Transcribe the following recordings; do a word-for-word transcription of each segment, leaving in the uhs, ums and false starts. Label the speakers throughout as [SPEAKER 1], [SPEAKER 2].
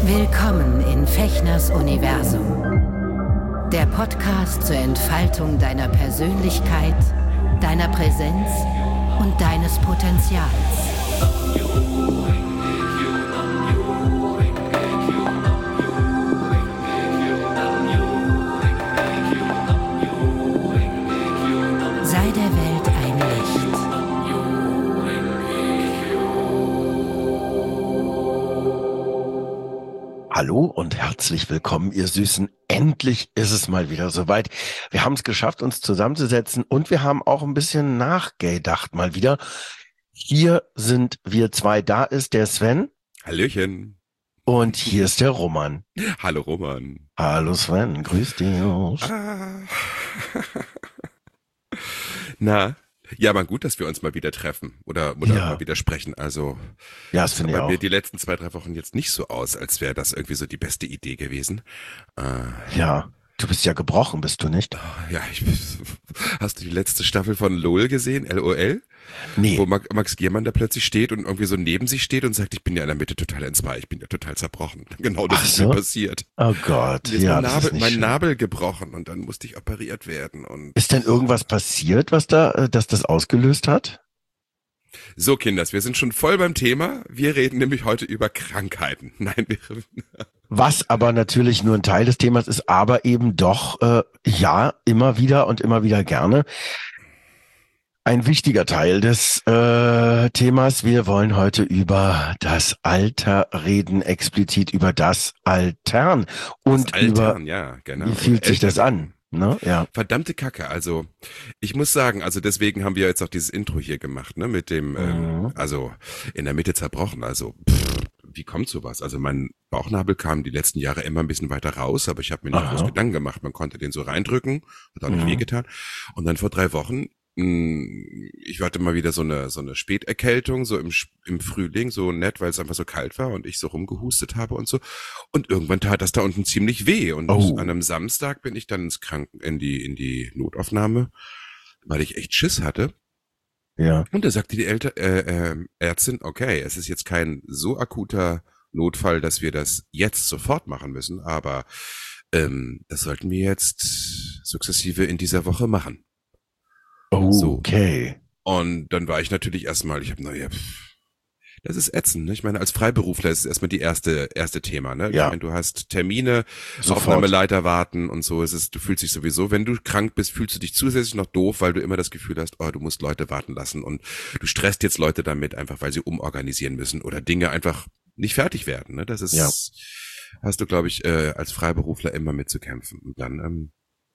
[SPEAKER 1] Willkommen in Fechners Universum. Der Podcast zur Entfaltung deiner Persönlichkeit, deiner Präsenz und deines Potenzials. Sei der Welt ein Licht.
[SPEAKER 2] Hallo und herzlich willkommen, ihr Süßen. Endlich ist es mal wieder soweit. Wir haben es geschafft, uns zusammenzusetzen und wir haben auch ein bisschen nachgedacht mal wieder. Hier sind wir zwei. Da ist der Sven.
[SPEAKER 3] Hallöchen.
[SPEAKER 2] Und hier ist der Roman.
[SPEAKER 3] Hallo Roman.
[SPEAKER 2] Hallo Sven, grüß dich.
[SPEAKER 3] Ah. Na, ja, aber gut, dass wir uns mal wieder treffen oder, oder
[SPEAKER 2] Ja.
[SPEAKER 3] mal wieder sprechen. Also,
[SPEAKER 2] Ja, das finde ich
[SPEAKER 3] bei mir
[SPEAKER 2] auch.
[SPEAKER 3] die letzten zwei, drei Wochen jetzt nicht so aus, als wäre das irgendwie so die beste Idee gewesen. Äh,
[SPEAKER 2] Ja, du bist ja gebrochen, bist du nicht?
[SPEAKER 3] ja, ich, hast du die letzte Staffel von LOL gesehen? L O L?
[SPEAKER 2] Nee.
[SPEAKER 3] Wo Max, Max Giermann da plötzlich steht und irgendwie so neben sich steht und sagt, ich bin ja in der Mitte total entzwei, ich bin ja total zerbrochen. Genau das
[SPEAKER 2] Ach
[SPEAKER 3] ist
[SPEAKER 2] so?
[SPEAKER 3] mir passiert.
[SPEAKER 2] Oh Gott,
[SPEAKER 3] Mir ist
[SPEAKER 2] ja,
[SPEAKER 3] mein,
[SPEAKER 2] das
[SPEAKER 3] Nabel,
[SPEAKER 2] ist nicht
[SPEAKER 3] mein
[SPEAKER 2] schön.
[SPEAKER 3] Nabel gebrochen und dann musste ich operiert werden. Und
[SPEAKER 2] Ist denn irgendwas passiert, was da, äh, dass das ausgelöst hat?
[SPEAKER 3] so, Kinders, wir sind schon voll beim Thema. Wir reden nämlich heute über Krankheiten. Nein, wir,
[SPEAKER 2] Was aber natürlich nur ein Teil des Themas ist, aber eben doch, äh, ja, immer wieder und immer wieder gerne ein wichtiger Teil des äh, Themas. Wir wollen heute über das Alter reden, explizit über das Altern und
[SPEAKER 3] das
[SPEAKER 2] über,
[SPEAKER 3] Altern, ja, genau.
[SPEAKER 2] wie fühlt sich das
[SPEAKER 3] Eltern.
[SPEAKER 2] an? Ne? Ja.
[SPEAKER 3] Verdammte Kacke. Also, ich muss sagen, also deswegen haben wir jetzt auch dieses Intro hier gemacht, ne, mit dem, ähm,
[SPEAKER 2] Mhm.
[SPEAKER 3] also in der Mitte zerbrochen. Also, pff, wie kommt sowas? Also mein Bauchnabel kam die letzten Jahre immer ein bisschen weiter raus, aber ich habe mir nicht
[SPEAKER 2] Aha.
[SPEAKER 3] groß Gedanken gemacht. Man konnte den so reindrücken, hat auch nicht
[SPEAKER 2] Mhm.
[SPEAKER 3] wehgetan. Und dann vor drei Wochen, mh, ich hatte mal wieder so eine so eine Späterkältung, so im Sch- im Frühling, so nett, weil es einfach so kalt war und ich so rumgehustet habe und so. Und irgendwann tat das da unten ziemlich weh. Und
[SPEAKER 2] Oh.
[SPEAKER 3] an einem Samstag bin ich dann ins Kranken in die in die Notaufnahme, weil ich echt Schiss hatte.
[SPEAKER 2] Ja.
[SPEAKER 3] Und da sagte die Älte, äh, äh, Ärztin, okay, es ist jetzt kein so akuter Notfall, dass wir das jetzt sofort machen müssen, aber ähm, das sollten wir jetzt sukzessive in dieser Woche machen. So.
[SPEAKER 2] Okay.
[SPEAKER 3] Und dann war ich natürlich erstmal, ich habe, naja, das ist ätzend, ne? Ich meine, als Freiberufler ist es erstmal die erste erste Thema, ne?
[SPEAKER 2] Ja.
[SPEAKER 3] Ich meine, du hast Termine,
[SPEAKER 2] Sofort.
[SPEAKER 3] Aufnahmeleiter warten und so. Es ist, du fühlst dich sowieso, wenn du krank bist, fühlst du dich zusätzlich noch doof, weil du immer das Gefühl hast, oh, du musst Leute warten lassen und du stresst jetzt Leute damit einfach, weil sie umorganisieren müssen oder Dinge einfach nicht fertig werden, ne? Das ist,
[SPEAKER 2] Ja.
[SPEAKER 3] hast du, glaube ich, äh, als Freiberufler immer mitzukämpfen. Und dann ähm,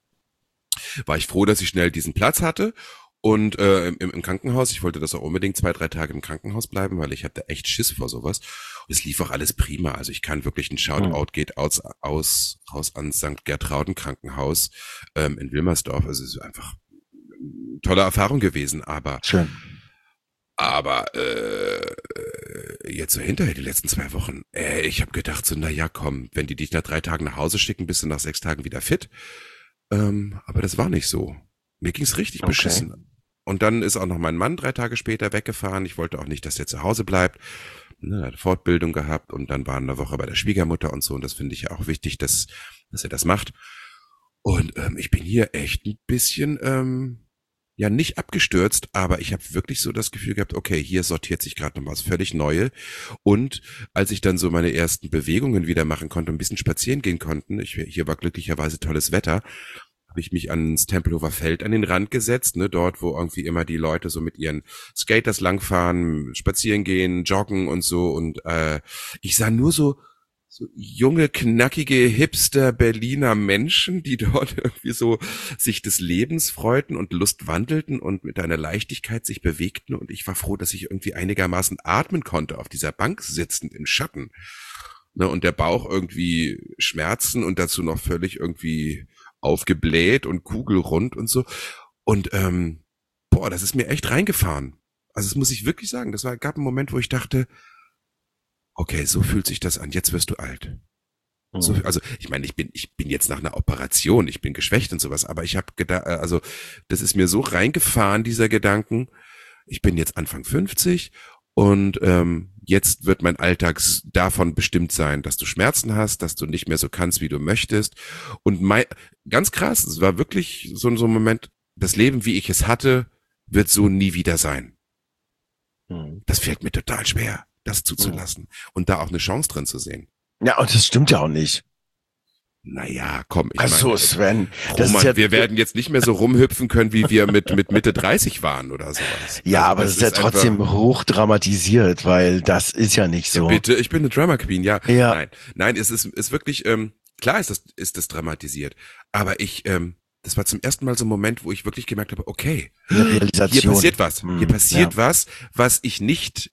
[SPEAKER 3] war ich froh, dass ich schnell diesen Platz hatte. Und äh, im, im Krankenhaus, ich wollte das auch unbedingt zwei, drei Tage im Krankenhaus bleiben, weil ich hatte echt Schiss vor sowas. Und es lief auch alles prima. Also ich kann wirklich ein Shoutout geht aus, aus raus an Sankt Gertrauden Krankenhaus ähm, in Wilmersdorf. Also es ist einfach eine tolle Erfahrung gewesen. Aber
[SPEAKER 2] Schön.
[SPEAKER 3] aber äh, jetzt so hinterher die letzten zwei Wochen, äh, ich habe gedacht so, na ja, komm, wenn die dich nach drei Tagen nach Hause schicken, bist du nach sechs Tagen wieder fit. Ähm, aber das war nicht so. Mir ging's richtig
[SPEAKER 2] Okay.
[SPEAKER 3] beschissen. Und dann ist auch noch mein Mann drei Tage später weggefahren. Ich wollte auch nicht, dass der zu Hause bleibt. Ne, er hat Fortbildung gehabt und dann war eine Woche bei der Schwiegermutter und so. Und das finde ich ja auch wichtig, dass, dass er das macht. Und ähm, ich bin hier echt ein bisschen, ähm, ja nicht abgestürzt, aber ich habe wirklich so das Gefühl gehabt, okay, hier sortiert sich gerade noch was völlig Neue. Und als ich dann so meine ersten Bewegungen wieder machen konnte, ein bisschen spazieren gehen konnten, ich, hier war glücklicherweise tolles Wetter, habe ich mich ans Tempelhofer Feld an den Rand gesetzt, ne, dort, wo irgendwie immer die Leute so mit ihren Skaters langfahren, spazieren gehen, joggen und so. Und äh, ich sah nur so so junge, knackige Hipster Berliner Menschen, die dort irgendwie so sich des Lebens freuten und Lust wandelten und mit einer Leichtigkeit sich bewegten. Und ich war froh, dass ich irgendwie einigermaßen atmen konnte, auf dieser Bank sitzend im Schatten. Ne, und der Bauch irgendwie Schmerzen und dazu noch völlig irgendwie aufgebläht und kugelrund und so. Und ähm, boah, das ist mir echt reingefahren. Also das muss ich wirklich sagen. Das war, gab einen Moment, wo ich dachte, okay, so fühlt sich das an. Jetzt wirst du alt. So, also ich meine, ich bin ich bin jetzt nach einer Operation, ich bin geschwächt und sowas, aber ich habe gedacht, also das ist mir so reingefahren, dieser Gedanken. Ich bin jetzt Anfang fünfzig Und ähm, jetzt wird mein Alltag davon bestimmt sein, dass du Schmerzen hast, dass du nicht mehr so kannst, wie du möchtest. Und mein, ganz krass, es war wirklich so, so ein Moment, das Leben, wie ich es hatte, wird so nie wieder sein.
[SPEAKER 2] Mhm.
[SPEAKER 3] Das fällt mir total schwer, das zuzulassen mhm. und da auch eine Chance drin zu sehen.
[SPEAKER 2] Ja, und das stimmt ja auch nicht.
[SPEAKER 3] Naja, komm, ich
[SPEAKER 2] Ach so,
[SPEAKER 3] meine,
[SPEAKER 2] Sven,
[SPEAKER 3] Roman, das ist ja, wir werden jetzt nicht mehr so rumhüpfen können, wie wir mit mit Mitte dreißig waren oder sowas.
[SPEAKER 2] Ja,
[SPEAKER 3] also
[SPEAKER 2] aber das, das ist ja trotzdem einfach hoch dramatisiert, weil das ist ja nicht so.
[SPEAKER 3] Ja, bitte, ich bin eine Drama Queen, ja.
[SPEAKER 2] ja.
[SPEAKER 3] Nein, nein, es ist ist wirklich ähm, klar ist das ist das dramatisiert, aber ich ähm, das war zum ersten Mal so ein Moment, wo ich wirklich gemerkt habe, okay, hier passiert was, hm, hier passiert ja. was, was ich nicht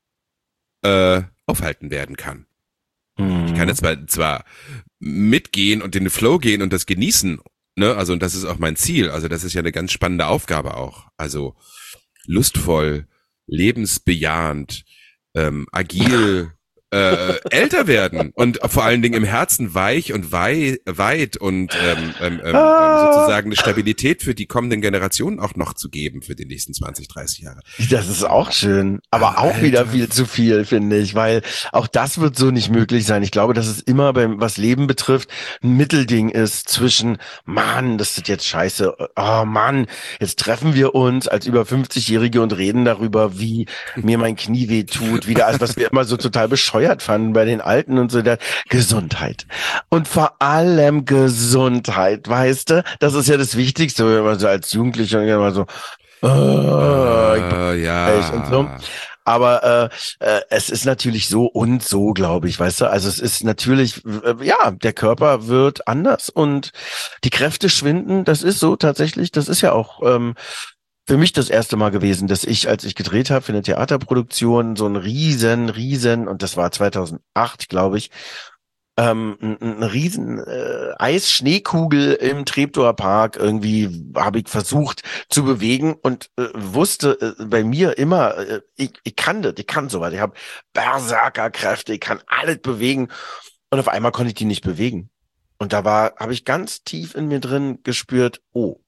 [SPEAKER 3] äh, aufhalten werden kann. Ich kann jetzt zwar, zwar mitgehen und in den Flow gehen und das genießen, ne, also und das ist auch mein Ziel, also das ist ja eine ganz spannende Aufgabe auch, also lustvoll, lebensbejahend, ähm, agil, äh, älter werden und vor allen Dingen im Herzen weich und wei weit und ähm, ähm, ähm, sozusagen eine Stabilität für die kommenden Generationen auch noch zu geben für die nächsten zwanzig, dreißig Jahre.
[SPEAKER 2] Das ist auch schön, aber Ach, auch Alter. wieder viel zu viel, finde ich, weil auch das wird so nicht möglich sein. Ich glaube, dass es immer beim, was Leben betrifft, ein Mittelding ist zwischen, Mann, das ist jetzt scheiße, oh Mann, jetzt treffen wir uns als über fünfzigjährige und reden darüber, wie mir mein Knie weh tut, wieder, also was wir immer so total bescheuert fanden bei den Alten und so, der Gesundheit. Und vor allem Gesundheit, weißt du? Das ist ja das Wichtigste, wenn man so als Jugendlicher immer so, oh,
[SPEAKER 3] uh, ja.
[SPEAKER 2] und so. Aber äh, äh, es ist natürlich so und so, glaube ich, weißt du? Also es ist natürlich, äh, ja, der Körper wird anders und die Kräfte schwinden, das ist so tatsächlich, das ist ja auch ähm, für mich das erste Mal gewesen, dass ich, als ich gedreht habe für eine Theaterproduktion, so ein riesen, riesen, und das war zweitausendacht, glaube ich, ähm, ein, ein riesen äh, Eisschneekugel im Treptower Park irgendwie habe ich versucht zu bewegen und äh, wusste äh, bei mir immer, äh, ich, ich kann das, ich kann sowas, ich habe Berserkerkräfte, ich kann alles bewegen und auf einmal konnte ich die nicht bewegen. Und da war, habe ich ganz tief in mir drin gespürt, oh,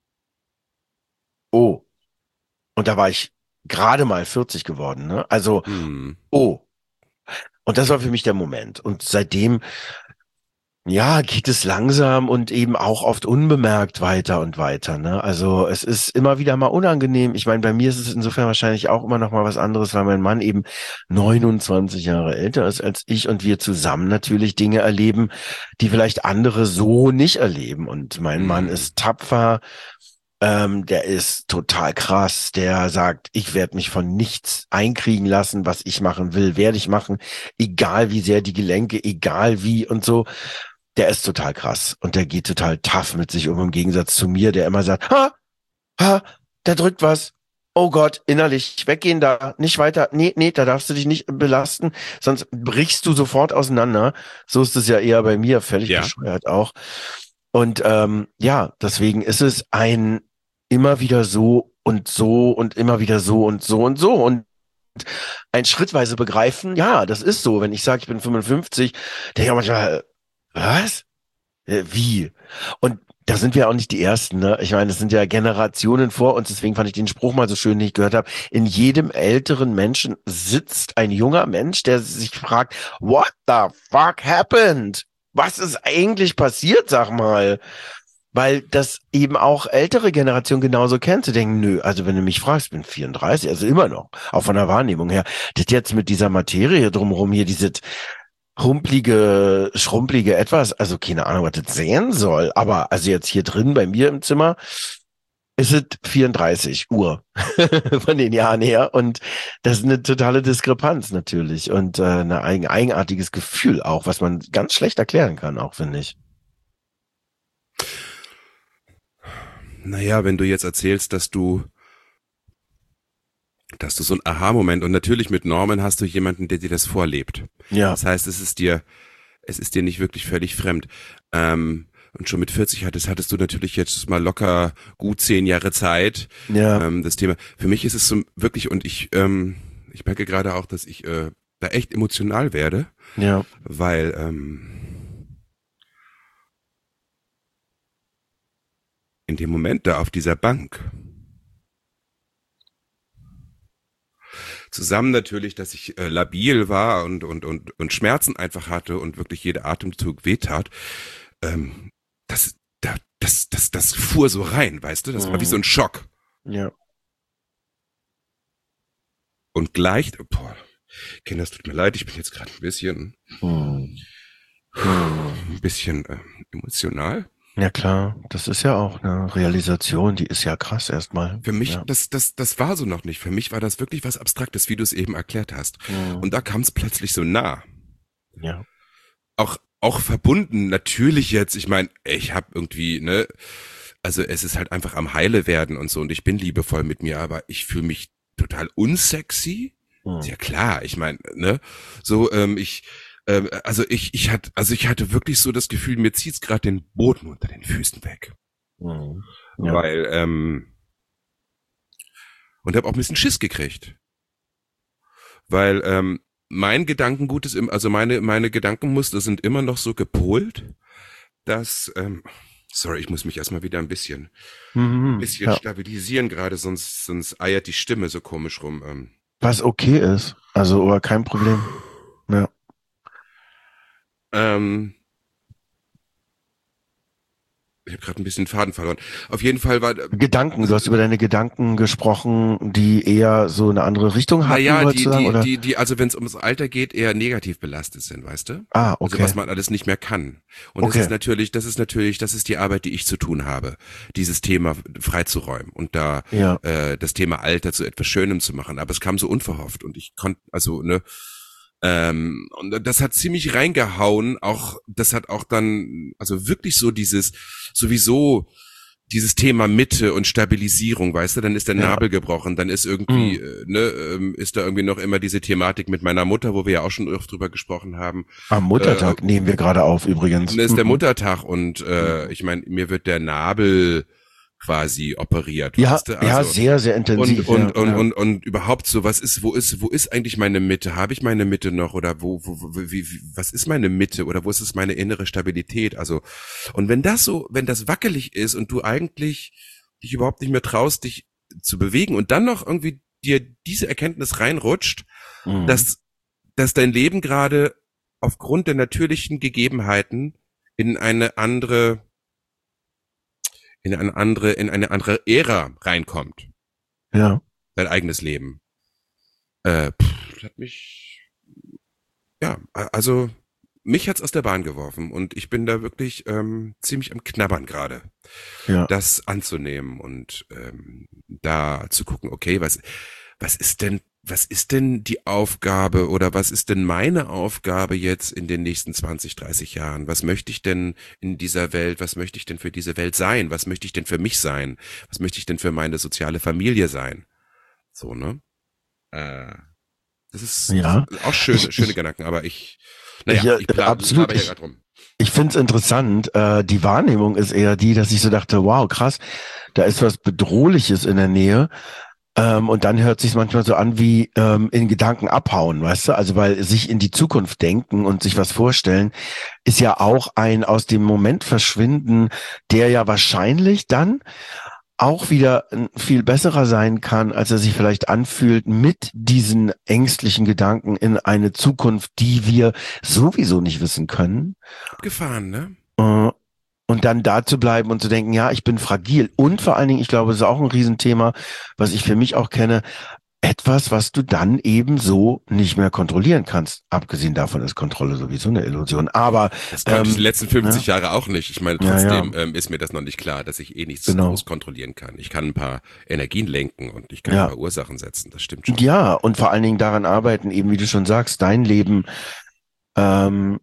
[SPEAKER 2] oh. Und da war ich gerade mal vierzig geworden, ne? Also,
[SPEAKER 3] hm.
[SPEAKER 2] oh. Und das war für mich der Moment. Und seitdem, ja, geht es langsam und eben auch oft unbemerkt weiter und weiter, ne? Also, es ist immer wieder mal unangenehm. Ich meine, bei mir ist es insofern wahrscheinlich auch immer noch mal was anderes, weil mein Mann eben neunundzwanzig Jahre älter ist als ich und wir zusammen natürlich Dinge erleben, die vielleicht andere so nicht erleben. Und mein hm. Mann ist tapfer. Ähm, der ist total krass, der sagt, ich werde mich von nichts einkriegen lassen, was ich machen will, werde ich machen, egal wie sehr die Gelenke, egal wie und so. Der ist total krass und der geht total tough mit sich um, im Gegensatz zu mir, der immer sagt, ha, ha, da drückt was. Oh Gott, innerlich, weggehen da, nicht weiter. Nee, nee, da darfst du dich nicht belasten, sonst brichst du sofort auseinander. So ist es ja eher bei mir, völlig ja. bescheuert auch. Und ähm, ja, deswegen ist es ein immer wieder so und so und immer wieder so und so und so und ein schrittweise begreifen, ja, das ist so. Wenn ich sage, ich bin fünfundfünfzig, denke ich manchmal, was? Wie? Und da sind wir auch nicht die Ersten, ne? Ich meine, das sind ja Generationen vor uns, deswegen fand ich den Spruch mal so schön, den ich gehört habe. In jedem älteren Menschen sitzt ein junger Mensch, der sich fragt, what the fuck happened? Was ist eigentlich passiert, sag mal? Weil das eben auch ältere Generation genauso kennt, zu denken, nö, also wenn du mich fragst, ich bin vierunddreißig, also immer noch, auch von der Wahrnehmung her, das jetzt mit dieser Materie drumherum hier, dieses rumpelige, schrumppelige Etwas, also keine Ahnung, was das sehen soll, aber also jetzt hier drin bei mir im Zimmer ist es vierunddreißig Uhr von den Jahren her und das ist eine totale Diskrepanz natürlich und äh, ein eigen, eigenartiges Gefühl auch, was man ganz schlecht erklären kann auch, finde ich.
[SPEAKER 3] Naja, wenn du jetzt erzählst, dass du dass du so ein Aha-Moment und natürlich mit Norman hast du jemanden, der dir das vorlebt.
[SPEAKER 2] Ja.
[SPEAKER 3] Das heißt, es ist dir, es ist dir nicht wirklich völlig fremd. Ähm, und schon mit vierzig hattest, hattest du natürlich jetzt mal locker gut zehn Jahre Zeit.
[SPEAKER 2] Ja.
[SPEAKER 3] Ähm, das Thema. Für mich ist es so wirklich, und ich, ähm, ich merke gerade auch, dass ich äh, da echt emotional werde.
[SPEAKER 2] Ja.
[SPEAKER 3] Weil, ähm, in dem Moment da auf dieser Bank zusammen natürlich, dass ich äh, labil war und, und, und, und Schmerzen einfach hatte und wirklich jeder Atemzug wehtat, ähm, das, da, das, das, das fuhr so rein, weißt du? Das war wie so ein Schock.
[SPEAKER 2] Ja.
[SPEAKER 3] Und gleich, boah, Kinder, es tut mir leid, ich bin jetzt gerade ein bisschen,
[SPEAKER 2] Hm.
[SPEAKER 3] ein bisschen äh, emotional.
[SPEAKER 2] Ja klar, das ist ja auch eine Realisation, die ist ja krass erstmal.
[SPEAKER 3] Für mich,
[SPEAKER 2] ja.
[SPEAKER 3] das, das, das war so noch nicht. Für mich war das wirklich was Abstraktes, wie du es eben erklärt hast.
[SPEAKER 2] Hm.
[SPEAKER 3] Und da kam es plötzlich so nah.
[SPEAKER 2] Ja.
[SPEAKER 3] Auch, auch verbunden, natürlich jetzt, ich meine, ich habe irgendwie, ne, also es ist halt einfach am Heile werden und so und ich bin liebevoll mit mir, aber ich fühle mich total unsexy.
[SPEAKER 2] Hm.
[SPEAKER 3] Ist ja klar, ich meine, ne, so, ähm, ich, ähm, also ich, ich hatte, also ich hatte wirklich so das Gefühl, mir zieht's gerade den Boden unter den Füßen weg.
[SPEAKER 2] Hm. Ja.
[SPEAKER 3] Weil, ähm, und habe auch ein bisschen Schiss gekriegt. Weil, ähm, mein Gedankengut ist, im, also meine, meine Gedankenmuster sind immer noch so gepolt, dass, ähm, sorry, ich muss mich erstmal wieder ein bisschen,
[SPEAKER 2] Mhm.
[SPEAKER 3] ein bisschen
[SPEAKER 2] Ja.
[SPEAKER 3] stabilisieren gerade, sonst, sonst eiert die Stimme so komisch rum. Ähm.
[SPEAKER 2] Was okay ist, also aber kein Problem. Ja.
[SPEAKER 3] Ähm, ich habe gerade ein bisschen Faden verloren. Auf jeden Fall war,
[SPEAKER 2] Gedanken, du hast über deine Gedanken gesprochen, die eher so eine andere Richtung hatten,
[SPEAKER 3] naja,
[SPEAKER 2] wolltest
[SPEAKER 3] die,
[SPEAKER 2] du sagen,
[SPEAKER 3] die,
[SPEAKER 2] oder?
[SPEAKER 3] die, die, also wenn es ums Alter geht, eher negativ belastet sind, weißt du?
[SPEAKER 2] Ah,
[SPEAKER 3] Also
[SPEAKER 2] okay.
[SPEAKER 3] was man alles nicht mehr kann. Und das
[SPEAKER 2] Okay.
[SPEAKER 3] ist natürlich, das ist natürlich, das ist die Arbeit, die ich zu tun habe, dieses Thema freizuräumen und da
[SPEAKER 2] Ja.
[SPEAKER 3] äh, das Thema Alter zu etwas Schönem zu machen. Aber es kam so unverhofft und ich konnte, also ne, ähm, und das hat ziemlich reingehauen. Auch das hat auch dann, also wirklich so dieses sowieso dieses Thema Mitte und Stabilisierung, weißt du, dann ist der
[SPEAKER 2] Ja.
[SPEAKER 3] Nabel gebrochen, dann ist irgendwie,
[SPEAKER 2] Mhm.
[SPEAKER 3] äh, ne, ähm, ist da irgendwie noch immer diese Thematik mit meiner Mutter, wo wir ja auch schon oft drüber gesprochen haben.
[SPEAKER 2] Am Muttertag
[SPEAKER 3] Äh,
[SPEAKER 2] nehmen wir gerade auf übrigens.
[SPEAKER 3] Dann ist der
[SPEAKER 2] Mhm.
[SPEAKER 3] Muttertag und äh,
[SPEAKER 2] Mhm.
[SPEAKER 3] ich meine, mir wird der Nabel quasi operiert,
[SPEAKER 2] Ja,
[SPEAKER 3] weißt du?
[SPEAKER 2] ja,
[SPEAKER 3] Also
[SPEAKER 2] sehr, sehr intensiv.
[SPEAKER 3] und und
[SPEAKER 2] ja,
[SPEAKER 3] und,
[SPEAKER 2] ja.
[SPEAKER 3] und und überhaupt so, was ist, wo ist, wo ist eigentlich meine Mitte? Habe ich meine Mitte noch oder wo, wo, wo wie, wie, was ist meine Mitte oder wo ist es meine innere Stabilität? Also und wenn das so, wenn das wackelig ist und du eigentlich dich überhaupt nicht mehr traust, dich zu bewegen und dann noch irgendwie dir diese Erkenntnis reinrutscht,
[SPEAKER 2] Mhm.
[SPEAKER 3] dass dass dein Leben gerade aufgrund der natürlichen Gegebenheiten in eine andere in eine andere in eine andere Ära reinkommt,
[SPEAKER 2] Ja.
[SPEAKER 3] dein eigenes Leben. Äh, pff, das hat mich ja, also mich hat's aus der Bahn geworfen und ich bin da wirklich ähm, ziemlich am Knabbern gerade,
[SPEAKER 2] Ja.
[SPEAKER 3] das anzunehmen und ähm, da zu gucken, okay, was was ist denn was ist denn die Aufgabe oder was ist denn meine Aufgabe jetzt in den nächsten zwanzig, dreißig Jahren? Was möchte ich denn in dieser Welt, was möchte ich denn für diese Welt sein? Was möchte ich denn für mich sein? Was möchte ich denn für meine soziale Familie sein? So, ne? Äh, das ist,
[SPEAKER 2] Ja.
[SPEAKER 3] das ist auch schöne,
[SPEAKER 2] Ich-
[SPEAKER 3] schöne
[SPEAKER 2] ich-
[SPEAKER 3] Gedanken, aber ich, naja,
[SPEAKER 2] Ja,
[SPEAKER 3] ich plan,
[SPEAKER 2] absolut.
[SPEAKER 3] laber hier
[SPEAKER 2] Ich-
[SPEAKER 3] gerade rum.
[SPEAKER 2] Ich find's interessant. Äh, die Wahrnehmung ist eher die, dass ich so dachte, wow, krass, da ist was Bedrohliches in der Nähe. Ähm, und dann hört sich manchmal so an wie ähm, in Gedanken abhauen, weißt du? Also weil sich in die Zukunft denken und sich was vorstellen, ist ja auch ein aus dem Moment verschwinden, der ja wahrscheinlich dann auch wieder ein viel besserer sein kann, als er sich vielleicht anfühlt mit diesen ängstlichen Gedanken in eine Zukunft, die wir sowieso nicht wissen können.
[SPEAKER 3] Abgefahren, ne?
[SPEAKER 2] Äh, Und dann da zu bleiben und zu denken, ja, ich bin fragil. Und vor allen Dingen, ich glaube, es ist auch ein Riesenthema, was ich für mich auch kenne, etwas, was du dann eben so nicht mehr kontrollieren kannst. Abgesehen davon ist Kontrolle sowieso eine Illusion. Aber
[SPEAKER 3] Das konnte ich
[SPEAKER 2] ähm,
[SPEAKER 3] die letzten fünfzig Jahre auch nicht. Ich meine,
[SPEAKER 2] Ja,
[SPEAKER 3] trotzdem
[SPEAKER 2] ja.
[SPEAKER 3] Ähm, ist mir das noch nicht klar, dass ich eh nichts
[SPEAKER 2] Genau.
[SPEAKER 3] groß kontrollieren kann. Ich kann ein paar Energien lenken und ich kann
[SPEAKER 2] Ja.
[SPEAKER 3] ein paar Ursachen setzen. Das stimmt schon.
[SPEAKER 2] ja, und vor allen Dingen daran arbeiten, eben wie du schon sagst, dein Leben ähm,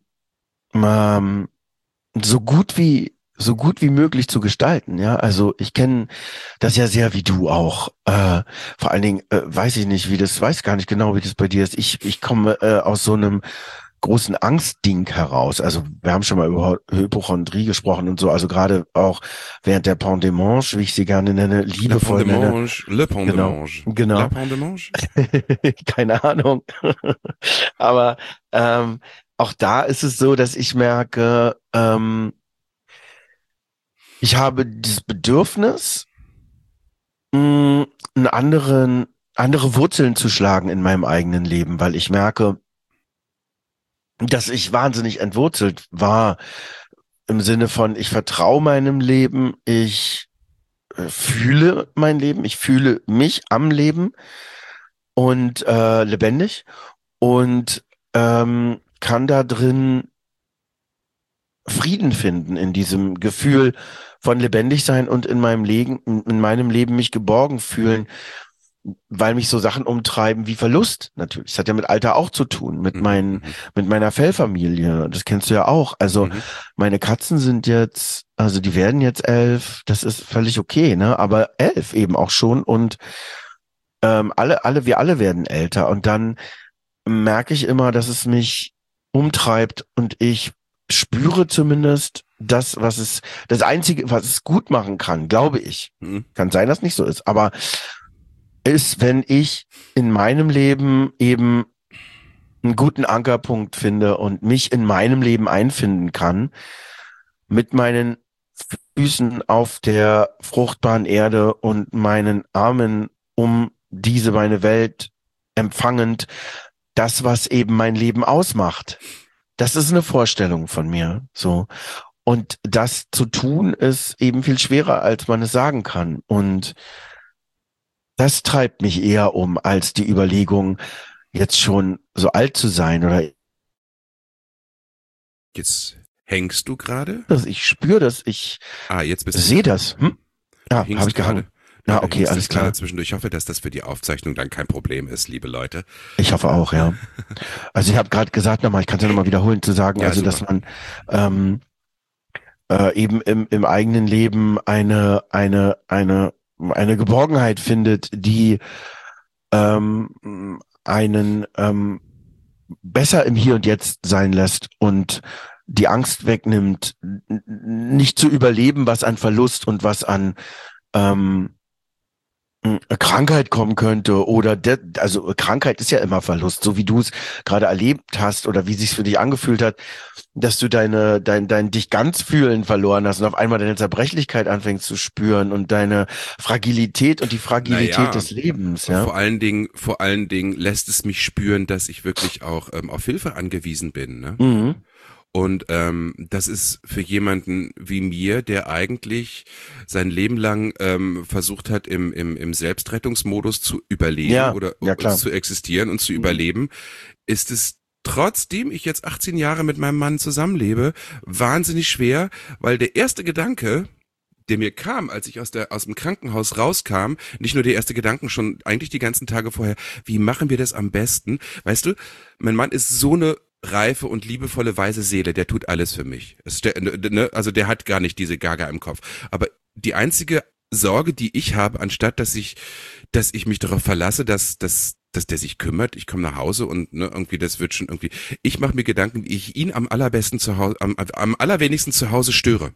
[SPEAKER 2] ähm, so gut wie so gut wie möglich zu gestalten. Ja, also ich kenne das ja sehr wie du auch. Äh, vor allen Dingen äh, weiß ich nicht, wie das, weiß gar nicht genau, wie das bei dir ist. Ich ich komme äh, aus so einem großen Angstding heraus. Also wir haben schon mal über Hypochondrie gesprochen und so. Also gerade auch während der Pendemanche, wie ich sie gerne nenne,
[SPEAKER 3] Le
[SPEAKER 2] liebevoll nenne.
[SPEAKER 3] Pendemange, Le Pendemange.
[SPEAKER 2] Genau.
[SPEAKER 3] La Pendemange?
[SPEAKER 2] Keine Ahnung. Aber ähm, auch da ist es so, dass ich merke, ähm, ich habe dieses Bedürfnis, mh, einen anderen andere Wurzeln zu schlagen in meinem eigenen Leben, weil ich merke, dass ich wahnsinnig entwurzelt war im Sinne von, ich vertraue meinem Leben, ich äh, fühle mein Leben, ich fühle mich am Leben und äh, lebendig und ähm, kann da drin Frieden finden in diesem Gefühl von lebendig sein und in meinem Leben, in meinem Leben mich geborgen fühlen, weil mich so Sachen umtreiben wie Verlust natürlich. Das hat ja mit Alter auch zu tun, mit
[SPEAKER 3] Mhm,
[SPEAKER 2] meinen,
[SPEAKER 3] mhm,
[SPEAKER 2] mit meiner Fellfamilie. Das kennst du ja auch. Also
[SPEAKER 3] mhm.
[SPEAKER 2] meine Katzen sind jetzt, also die werden jetzt elf. Das ist völlig okay, ne? Aber elf eben auch schon und ähm, alle, alle, wir alle werden älter und dann merke ich immer, dass es mich umtreibt und ich spüre zumindest das, was es, das Einzige, was es gut machen kann, glaube ich.
[SPEAKER 3] Mhm.
[SPEAKER 2] Kann sein, dass nicht so ist, aber ist, wenn ich in meinem Leben eben einen guten Ankerpunkt finde und mich in meinem Leben einfinden kann, mit meinen Füßen auf der fruchtbaren Erde und meinen Armen um diese meine Welt empfangend, das, was eben mein Leben ausmacht. Das ist eine Vorstellung von mir, so. Und das zu tun ist eben viel schwerer, als man es sagen kann. Und das treibt mich eher um, als die Überlegung, jetzt schon so alt zu sein oder
[SPEAKER 3] Jetzt hängst du gerade?
[SPEAKER 2] dass ich spüre das, ich
[SPEAKER 3] Ah, jetzt bist du
[SPEAKER 2] sehe
[SPEAKER 3] wieder.
[SPEAKER 2] das. Hm?
[SPEAKER 3] Du
[SPEAKER 2] Ja,
[SPEAKER 3] hingst
[SPEAKER 2] habe ich
[SPEAKER 3] gerade.
[SPEAKER 2] gehangen.
[SPEAKER 3] Ja,
[SPEAKER 2] Ja,
[SPEAKER 3] du
[SPEAKER 2] okay,
[SPEAKER 3] hingst
[SPEAKER 2] alles
[SPEAKER 3] jetzt gerade
[SPEAKER 2] klar.
[SPEAKER 3] zwischendurch. Ich hoffe, dass das für die Aufzeichnung dann kein Problem ist, liebe Leute.
[SPEAKER 2] Ich hoffe auch, ja. Also ich habe gerade gesagt nochmal, ich kann es ja nochmal wiederholen, zu sagen,
[SPEAKER 3] Ja,
[SPEAKER 2] also
[SPEAKER 3] super.
[SPEAKER 2] dass man ähm, äh, eben im, im eigenen Leben eine, eine, eine, eine Geborgenheit findet, die ähm, einen ähm, besser im Hier und Jetzt sein lässt und die Angst wegnimmt, n- nicht zu überleben, was an Verlust und was an ähm, Krankheit kommen könnte oder de, also Krankheit ist ja immer Verlust, so wie du es gerade erlebt hast oder wie sich's für dich angefühlt hat, dass du deine dein dein dich ganz fühlen verloren hast und auf einmal deine Zerbrechlichkeit anfängst zu spüren und deine Fragilität und die Fragilität
[SPEAKER 3] Naja,
[SPEAKER 2] des Lebens, ja.
[SPEAKER 3] vor allen Dingen, vor allen Dingen lässt es mich spüren, dass ich wirklich auch ähm, auf Hilfe angewiesen bin, ne?
[SPEAKER 2] Mhm.
[SPEAKER 3] Und ähm, das ist für jemanden wie mir, der eigentlich sein Leben lang ähm, versucht hat, im, im, im Selbstrettungsmodus zu überleben
[SPEAKER 2] Ja,
[SPEAKER 3] oder
[SPEAKER 2] ja
[SPEAKER 3] äh,
[SPEAKER 2] klar.
[SPEAKER 3] zu existieren und zu
[SPEAKER 2] Mhm.
[SPEAKER 3] überleben, ist es trotzdem ich jetzt achtzehn Jahre mit meinem Mann zusammenlebe, wahnsinnig schwer, weil der erste Gedanke, der mir kam, als ich aus der aus dem Krankenhaus rauskam, nicht nur der erste Gedanken, schon eigentlich die ganzen Tage vorher, wie machen wir das am besten? Weißt du, mein Mann ist so eine reife und liebevolle weise Seele, der tut alles für mich. Es ist der, ne, also der hat gar nicht diese Gaga im Kopf. Aber die einzige Sorge, die ich habe, anstatt dass ich, dass ich mich darauf verlasse, dass, dass, dass der sich kümmert, ich komme nach Hause und ne, irgendwie das wird schon irgendwie. Ich mache mir Gedanken, wie ich ihn am allerbesten zu Hause, am, am allerwenigsten zu Hause störe.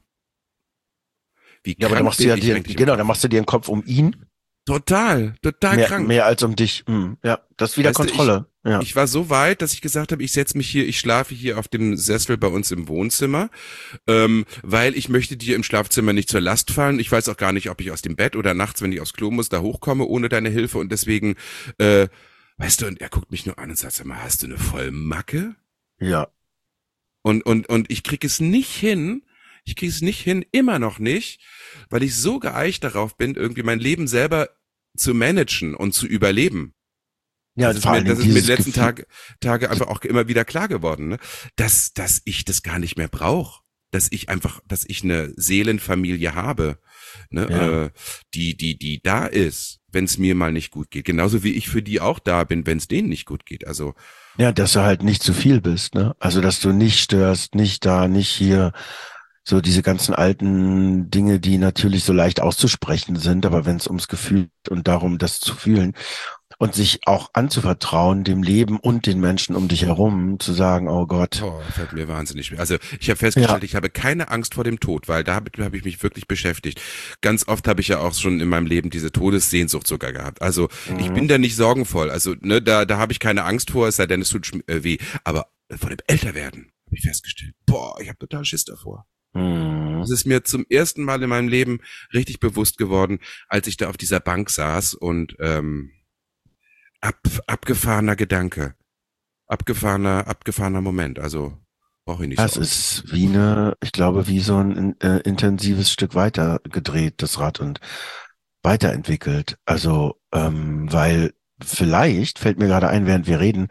[SPEAKER 3] Wie
[SPEAKER 2] Ja, aber dann
[SPEAKER 3] krank
[SPEAKER 2] machst du
[SPEAKER 3] bin
[SPEAKER 2] ja
[SPEAKER 3] ich
[SPEAKER 2] dir,
[SPEAKER 3] eigentlich im
[SPEAKER 2] genau, dann
[SPEAKER 3] Kopf?
[SPEAKER 2] machst du dir einen Kopf um ihn,
[SPEAKER 3] Total, total
[SPEAKER 2] mehr,
[SPEAKER 3] krank.
[SPEAKER 2] mehr als um dich. Mhm. Ja, das ist wieder
[SPEAKER 3] Weißt du, ich,
[SPEAKER 2] Kontrolle. Ja.
[SPEAKER 3] ich war so weit, dass ich gesagt habe, ich setze mich hier, ich schlafe hier auf dem Sessel bei uns im Wohnzimmer, ähm, weil ich möchte dir im Schlafzimmer nicht zur Last fallen. Ich weiß auch gar nicht, ob ich aus dem Bett oder nachts, wenn ich aufs Klo muss, da hochkomme ohne deine Hilfe und deswegen, äh, weißt du, und er guckt mich nur an und sagt, sag mal, hast du eine Vollmacke?
[SPEAKER 2] Ja.
[SPEAKER 3] Und, und, und ich krieg es nicht hin, ich krieg es nicht hin, immer noch nicht, weil ich so geeicht darauf bin, irgendwie mein Leben selber zu managen und zu überleben.
[SPEAKER 2] Ja,
[SPEAKER 3] Das
[SPEAKER 2] und
[SPEAKER 3] ist
[SPEAKER 2] vor
[SPEAKER 3] mir,
[SPEAKER 2] allen Dingen
[SPEAKER 3] das ist mir die
[SPEAKER 2] dieses
[SPEAKER 3] letzten
[SPEAKER 2] Gefühl.
[SPEAKER 3] Tage, Tage einfach auch immer wieder klar geworden, ne? Dass, dass ich das gar nicht mehr brauche. Dass ich einfach, dass ich eine Seelenfamilie habe, ne,
[SPEAKER 2] Ja.
[SPEAKER 3] äh, die, die, die da ist, wenn es mir mal nicht gut geht. Genauso wie ich für die auch da bin, wenn es denen nicht gut geht. Also,
[SPEAKER 2] Ja, dass du halt nicht zu viel bist, ne? Also, dass du nicht störst, nicht da, nicht hier. So diese ganzen alten Dinge, die natürlich so leicht auszusprechen sind, aber wenn es ums Gefühl und darum, das zu fühlen und sich auch anzuvertrauen, dem Leben und den Menschen um dich herum, zu sagen, oh Gott,
[SPEAKER 3] oh, fällt mir wahnsinnig schwer. Also ich habe
[SPEAKER 2] ja,
[SPEAKER 3] festgestellt, ich habe keine Angst vor dem Tod, weil da habe hab ich mich wirklich beschäftigt. Ganz oft habe ich ja auch schon in meinem Leben diese Todessehnsucht sogar gehabt. Also ich
[SPEAKER 2] mhm.
[SPEAKER 3] bin da nicht sorgenvoll. Also ne, da, da habe ich keine Angst vor, es sei denn, es tut äh, weh. Aber vor dem Älterwerden habe ich festgestellt, boah, ich habe total Schiss davor.
[SPEAKER 2] Mhm.
[SPEAKER 3] Das ist mir zum ersten Mal in meinem Leben richtig bewusst geworden, als ich da auf dieser Bank saß und ähm, ab, abgefahrener Gedanke. Abgefahrener, abgefahrener Moment. Also brauche ich nicht
[SPEAKER 2] Das
[SPEAKER 3] so.
[SPEAKER 2] ist wie eine, ich glaube, wie so ein äh, intensives Stück weiter gedreht, das Rad und weiterentwickelt. Also, ähm, weil vielleicht, fällt mir gerade ein, während wir reden,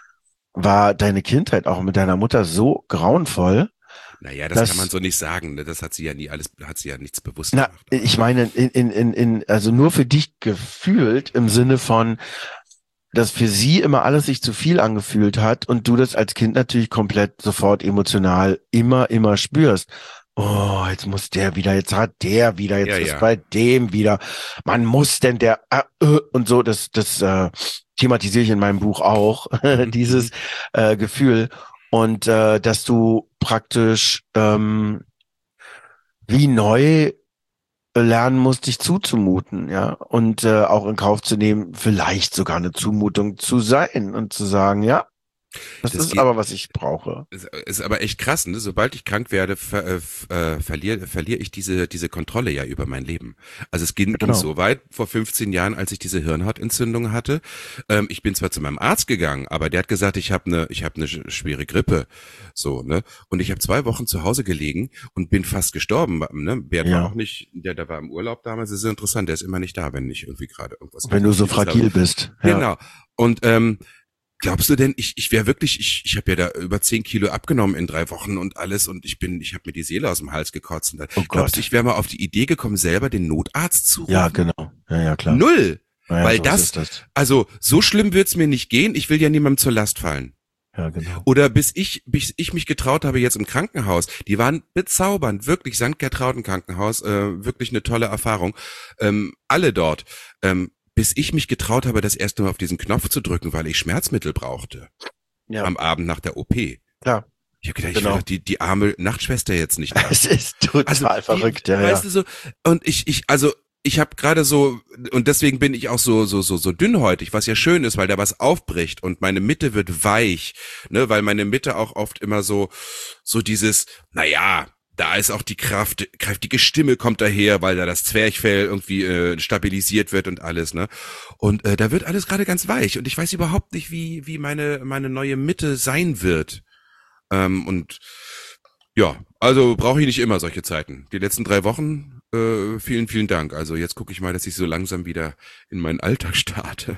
[SPEAKER 2] war deine Kindheit auch mit deiner Mutter so grauenvoll,
[SPEAKER 3] Naja, das kann man
[SPEAKER 2] dass,
[SPEAKER 3] so nicht sagen. Ne? Das hat sie ja nie alles, hat sie ja nichts bewusst
[SPEAKER 2] na,
[SPEAKER 3] gemacht.
[SPEAKER 2] ich meine, in, in, in, in, also nur für dich gefühlt im Sinne von, dass für sie immer alles sich zu viel angefühlt hat und du das als Kind natürlich komplett sofort emotional immer, immer spürst. Oh, jetzt muss der wieder, jetzt hat der wieder, jetzt
[SPEAKER 3] Ja,
[SPEAKER 2] ist
[SPEAKER 3] ja.
[SPEAKER 2] bei dem wieder. Man muss denn der äh, äh, und so, das, das äh, thematisiere ich in meinem Buch auch,
[SPEAKER 3] Mhm,
[SPEAKER 2] dieses
[SPEAKER 3] mhm.
[SPEAKER 2] äh, Gefühl. Und äh, dass du praktisch ähm, wie neu lernen musst, dich zuzumuten, ja, und äh, auch in Kauf zu nehmen, vielleicht sogar eine Zumutung zu sein und zu sagen, ja, das
[SPEAKER 3] Das
[SPEAKER 2] ist
[SPEAKER 3] geht,
[SPEAKER 2] aber, was ich brauche.
[SPEAKER 3] ist, ist aber echt krass, ne? Sobald ich krank werde, ver, äh, f- äh, verliere verliere ich diese diese Kontrolle ja über mein Leben. Also es ging, ging
[SPEAKER 2] Genau.
[SPEAKER 3] so weit vor fünfzehn Jahren, als ich diese Hirnhautentzündung hatte. Ähm, ich bin zwar zu meinem Arzt gegangen, aber der hat gesagt, ich habe eine ich habe eine sch- schwere Grippe, so, ne? Und ich habe zwei Wochen zu Hause gelegen und bin fast gestorben. Ne? Bert war auch
[SPEAKER 2] Ja.
[SPEAKER 3] nicht, der der war im Urlaub damals. Das ist interessant. Der ist immer nicht da, wenn ich irgendwie gerade irgendwas
[SPEAKER 2] Wenn du so
[SPEAKER 3] Wichtiges habe.
[SPEAKER 2] fragil bist. Ja.
[SPEAKER 3] Genau. Und ähm, glaubst du denn, ich, ich wäre wirklich, ich, ich habe ja da über zehn Kilo abgenommen in drei Wochen und alles und ich bin, ich habe mir die Seele aus dem Hals gekotzt. Und da,
[SPEAKER 2] Oh
[SPEAKER 3] glaubst du,
[SPEAKER 2] Gott.
[SPEAKER 3] ich wäre mal auf die Idee gekommen, selber den Notarzt zu
[SPEAKER 2] Ja,
[SPEAKER 3] rufen?
[SPEAKER 2] genau. Ja, ja, klar.
[SPEAKER 3] Null.
[SPEAKER 2] Naja,
[SPEAKER 3] Weil
[SPEAKER 2] so ist
[SPEAKER 3] das,
[SPEAKER 2] es das.
[SPEAKER 3] also so schlimm wird's mir nicht gehen, ich will ja niemandem zur Last fallen.
[SPEAKER 2] Ja, genau.
[SPEAKER 3] Oder bis ich, bis ich mich getraut habe jetzt im Krankenhaus, die waren bezaubernd, wirklich Sankt Gertrauden Krankenhaus, äh, wirklich eine tolle Erfahrung, ähm, alle dort, ähm, bis ich mich getraut habe, das erste Mal auf diesen Knopf zu drücken, weil ich Schmerzmittel brauchte
[SPEAKER 2] Ja,
[SPEAKER 3] am Abend nach der O P.
[SPEAKER 2] klar.
[SPEAKER 3] Ich habe gedacht, ich will
[SPEAKER 2] Genau.
[SPEAKER 3] doch die, die arme Nachtschwester jetzt nicht da.
[SPEAKER 2] Es ist total
[SPEAKER 3] Also, wie,
[SPEAKER 2] verrückt, ja,
[SPEAKER 3] weißt
[SPEAKER 2] ja.
[SPEAKER 3] du so, und ich, ich, also, ich habe gerade so, und deswegen bin ich auch so, so, so, so dünnhäutig, was ja schön ist, weil da was aufbricht und meine Mitte wird weich, ne, weil meine Mitte auch oft immer so, so dieses, naja, da ist auch die Kraft, kräftige Stimme kommt daher, weil da das Zwerchfell irgendwie äh, stabilisiert wird und alles, ne? Und äh, da wird alles gerade ganz weich und ich weiß überhaupt nicht, wie, wie meine, meine neue Mitte sein wird. Ähm, und ja, also brauche ich nicht immer solche Zeiten. Die letzten drei Wochen, äh, vielen, vielen Dank. Also jetzt gucke ich mal, dass ich so langsam wieder in meinen Alltag starte.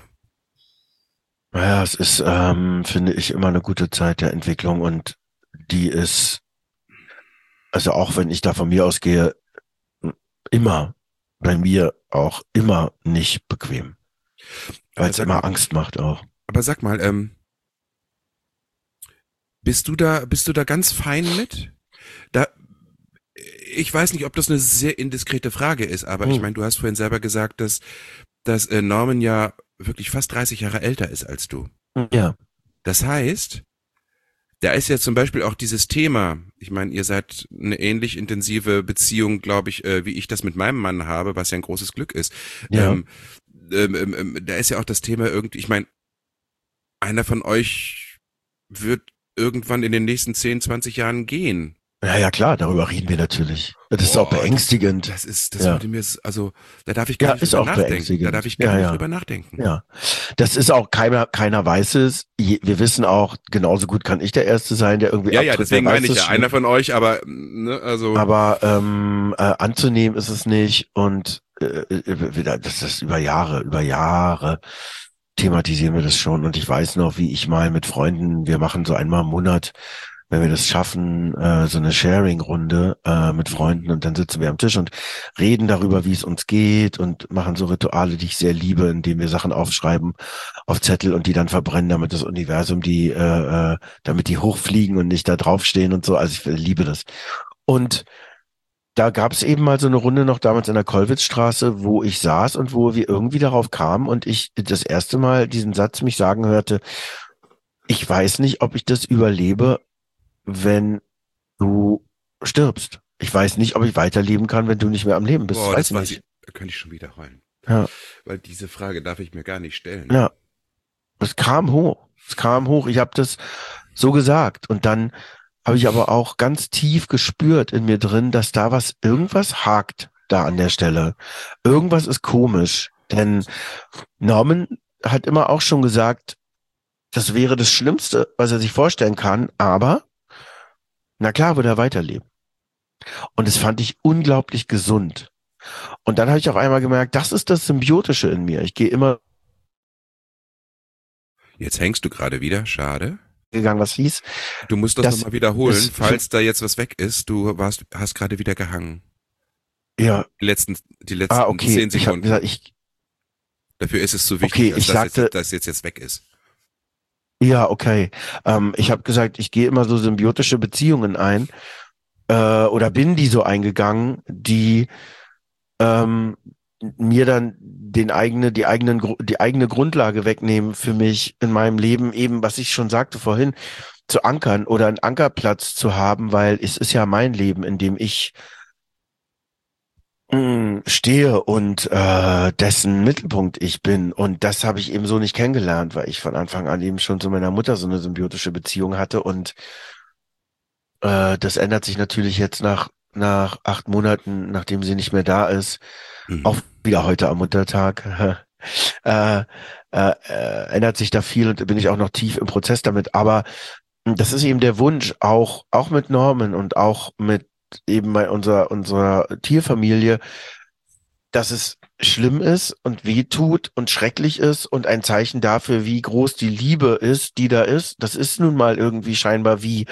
[SPEAKER 2] Naja, es ist, ähm, finde ich, immer eine gute Zeit der Entwicklung und die ist, also auch wenn ich da von mir ausgehe, immer bei mir auch immer nicht bequem, weil
[SPEAKER 3] Aber
[SPEAKER 2] es
[SPEAKER 3] sag mal,
[SPEAKER 2] immer Angst macht auch.
[SPEAKER 3] aber sag mal, ähm, bist du da, bist du da ganz fein mit? Da, ich weiß nicht, ob das eine sehr indiskrete Frage ist, aber ich
[SPEAKER 2] Hm.
[SPEAKER 3] meine, du hast vorhin selber gesagt, dass, dass äh, Norman ja wirklich fast dreißig Jahre älter ist als du.
[SPEAKER 2] Ja,
[SPEAKER 3] Das heißt, da ist ja zum Beispiel auch dieses Thema, ich meine, ihr seid eine ähnlich intensive Beziehung, glaube ich, äh, wie ich das mit meinem Mann habe, was ja ein großes Glück ist.
[SPEAKER 2] ja,
[SPEAKER 3] Ähm, ähm, ähm, ähm, da ist ja auch das Thema irgendwie, ich meine, einer von euch wird irgendwann in den nächsten zehn, zwanzig Jahren gehen.
[SPEAKER 2] ja, ja, klar, darüber reden wir natürlich. Das ist auch
[SPEAKER 3] Boah, das,
[SPEAKER 2] beängstigend.
[SPEAKER 3] das ist, das
[SPEAKER 2] Ja,
[SPEAKER 3] würde mir, also, da darf ich gar
[SPEAKER 2] ja,
[SPEAKER 3] nicht
[SPEAKER 2] ist
[SPEAKER 3] drüber
[SPEAKER 2] auch
[SPEAKER 3] nachdenken. Da
[SPEAKER 2] beängstigend.
[SPEAKER 3] darf ich gar
[SPEAKER 2] Ja,
[SPEAKER 3] nicht
[SPEAKER 2] ja,
[SPEAKER 3] drüber nachdenken.
[SPEAKER 2] ja. Das ist auch keiner, keiner weiß es. Je- Wir wissen auch, genauso gut kann ich der Erste sein, der irgendwie
[SPEAKER 3] Ja, ja,
[SPEAKER 2] abtritt. Wer
[SPEAKER 3] deswegen
[SPEAKER 2] weiß
[SPEAKER 3] meine ich
[SPEAKER 2] das
[SPEAKER 3] ja,
[SPEAKER 2] schon.
[SPEAKER 3] einer von euch, aber, ne, also,
[SPEAKER 2] Aber ähm, äh, anzunehmen ist es nicht und äh, äh, das ist über Jahre, über Jahre thematisieren wir das schon und ich weiß noch, wie ich mal mit Freunden, wir machen so einmal im Monat, wenn wir das schaffen, äh, so eine Sharing-Runde äh, mit Freunden und dann sitzen wir am Tisch und reden darüber, wie es uns geht und machen so Rituale, die ich sehr liebe, indem wir Sachen aufschreiben auf Zettel und die dann verbrennen, damit das Universum die, äh, äh, damit die hochfliegen und nicht da draufstehen und so. Also ich liebe das. Und da gab es eben mal so eine Runde noch damals in der Kollwitzstraße, wo ich saß und wo wir irgendwie darauf kamen und ich das erste Mal diesen Satz mich sagen hörte, ich weiß nicht, ob ich das überlebe, wenn du stirbst. Ich weiß nicht, ob ich weiterleben kann, wenn du nicht mehr am Leben bist.
[SPEAKER 3] boah,
[SPEAKER 2] Weiß
[SPEAKER 3] das
[SPEAKER 2] ich
[SPEAKER 3] weiß
[SPEAKER 2] nicht.
[SPEAKER 3] ich, da könnte ich schon wieder heulen.
[SPEAKER 2] Ja,
[SPEAKER 3] Weil diese Frage darf ich mir gar nicht stellen.
[SPEAKER 2] ja, es kam hoch. Es kam hoch. Ich habe das so gesagt und dann habe ich aber auch ganz tief gespürt in mir drin, dass da was, irgendwas hakt da an der Stelle. Irgendwas ist komisch, denn Norman hat immer auch schon gesagt, das wäre das Schlimmste, was er sich vorstellen kann, aber na klar würde er weiterleben. Und das fand ich unglaublich gesund. Und dann habe ich auf einmal gemerkt, das ist das Symbiotische in mir. Ich gehe immer
[SPEAKER 3] Jetzt hängst du gerade wieder, schade.
[SPEAKER 2] gegangen, was hieß.
[SPEAKER 3] Du musst das
[SPEAKER 2] Das
[SPEAKER 3] nochmal wiederholen,
[SPEAKER 2] ist-
[SPEAKER 3] falls da jetzt was weg ist. Du warst, hast gerade wieder gehangen.
[SPEAKER 2] Ja,
[SPEAKER 3] Die letzten, die letzten
[SPEAKER 2] ah, okay.
[SPEAKER 3] zehn
[SPEAKER 2] Ich habe
[SPEAKER 3] Sekunden.
[SPEAKER 2] gesagt, ich,
[SPEAKER 3] Dafür ist es zu wichtig,
[SPEAKER 2] Okay,
[SPEAKER 3] als
[SPEAKER 2] ich
[SPEAKER 3] dass,
[SPEAKER 2] sagte-
[SPEAKER 3] jetzt, dass jetzt jetzt weg ist.
[SPEAKER 2] ja, okay. Ähm, ich habe gesagt, ich gehe immer so symbiotische Beziehungen ein äh, oder bin die so eingegangen, die ähm, mir dann den eigene, die eigenen, Gru- die eigene Grundlage wegnehmen für mich in meinem Leben, eben, was ich schon sagte vorhin, zu ankern oder einen Ankerplatz zu haben, weil es ist ja mein Leben, in dem ich mh, stehe und äh, dessen Mittelpunkt ich bin. Und das habe ich eben so nicht kennengelernt, weil ich von Anfang an eben schon zu meiner Mutter so eine symbiotische Beziehung hatte. Und äh, das ändert sich natürlich jetzt nach, nach acht Monaten, nachdem sie nicht mehr da ist,
[SPEAKER 3] Mhm.
[SPEAKER 2] auch wieder heute am Muttertag. äh, äh, äh, ändert sich da viel und bin ich auch noch tief im Prozess damit. Aber das ist eben der Wunsch, auch, auch mit Norman und auch mit eben bei unserer, unserer Tierfamilie, dass es schlimm ist und weh tut und schrecklich ist und ein Zeichen dafür, wie groß die Liebe ist, die da ist. Das ist nun mal irgendwie scheinbar wie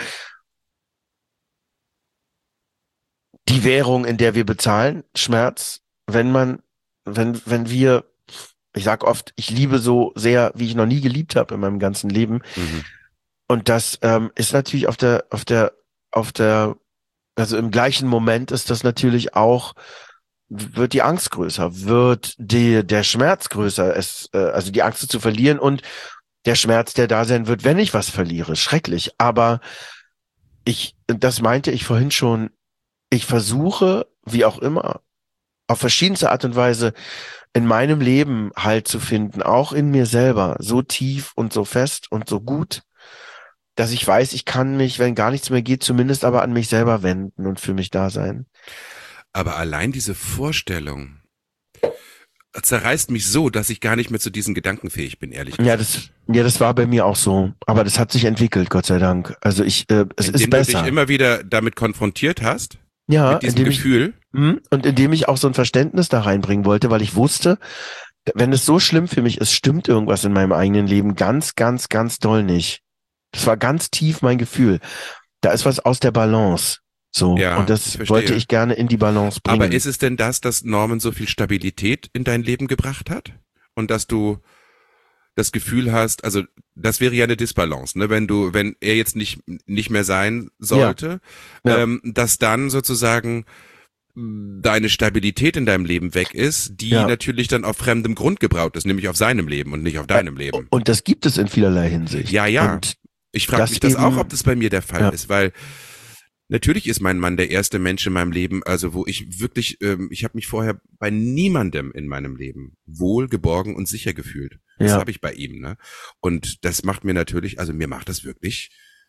[SPEAKER 2] die Währung, in der wir bezahlen, Schmerz, wenn man, wenn, wenn wir, ich sag oft, ich liebe so sehr, wie ich noch nie geliebt habe in meinem ganzen Leben.
[SPEAKER 3] Mhm.
[SPEAKER 2] Und das ähm, ist natürlich auf der, auf der, auf der, also im gleichen Moment ist das natürlich auch, wird die Angst größer, wird die, der Schmerz größer, es, äh, also die Angst zu verlieren und der Schmerz, der da sein wird, wenn ich was verliere. Schrecklich. Aber ich, das meinte ich vorhin schon, ich versuche, wie auch immer, auf verschiedenste Art und Weise in meinem Leben Halt zu finden, auch in mir selber, so tief und so fest und so gut, dass ich weiß, ich kann mich, wenn gar nichts mehr geht, zumindest aber an mich selber wenden und für mich da sein.
[SPEAKER 3] Aber allein diese Vorstellung zerreißt mich so, dass ich gar nicht mehr zu diesen Gedanken fähig bin, ehrlich gesagt.
[SPEAKER 2] Ja, das, ja, das war bei mir auch so. Aber das hat sich entwickelt, Gott sei Dank. Also ich, äh, es
[SPEAKER 3] Indem
[SPEAKER 2] ist
[SPEAKER 3] du
[SPEAKER 2] besser.
[SPEAKER 3] dich immer wieder damit konfrontiert hast,
[SPEAKER 2] Ja,
[SPEAKER 3] mit diesem
[SPEAKER 2] indem ich,
[SPEAKER 3] Gefühl.
[SPEAKER 2] hm, und indem ich auch so ein Verständnis da reinbringen wollte, weil ich wusste, wenn es so schlimm für mich ist, stimmt irgendwas in meinem eigenen Leben ganz, ganz, ganz doll nicht. Das war ganz tief mein Gefühl. Da ist was aus der Balance. So.
[SPEAKER 3] Ja,
[SPEAKER 2] und
[SPEAKER 3] ich
[SPEAKER 2] das
[SPEAKER 3] verstehe.
[SPEAKER 2] wollte ich gerne in die Balance bringen.
[SPEAKER 3] Aber ist es denn das, dass Norman so viel Stabilität in dein Leben gebracht hat? Und dass du das Gefühl hast, also das wäre ja eine Disbalance, ne? Wenn du, wenn er jetzt nicht nicht mehr sein sollte,
[SPEAKER 2] Ja.
[SPEAKER 3] ähm, dass dann sozusagen mh, deine Stabilität in deinem Leben weg ist, die
[SPEAKER 2] Ja.
[SPEAKER 3] natürlich dann auf fremdem Grund gebraut ist, nämlich auf seinem Leben und nicht auf deinem Leben.
[SPEAKER 2] Und das gibt es in vielerlei Hinsicht.
[SPEAKER 3] Ja, ja.
[SPEAKER 2] Und
[SPEAKER 3] Ich frage
[SPEAKER 2] das
[SPEAKER 3] mich das
[SPEAKER 2] eben-
[SPEAKER 3] auch, ob das bei mir der Fall
[SPEAKER 2] Ja.
[SPEAKER 3] ist, weil natürlich ist mein Mann der erste Mensch in meinem Leben, also wo ich wirklich, ähm, ich habe mich vorher bei niemandem in meinem Leben wohl, geborgen und sicher gefühlt. Das
[SPEAKER 2] Ja.
[SPEAKER 3] habe ich bei ihm, ne? Und das macht mir natürlich, also mir macht das wirklich,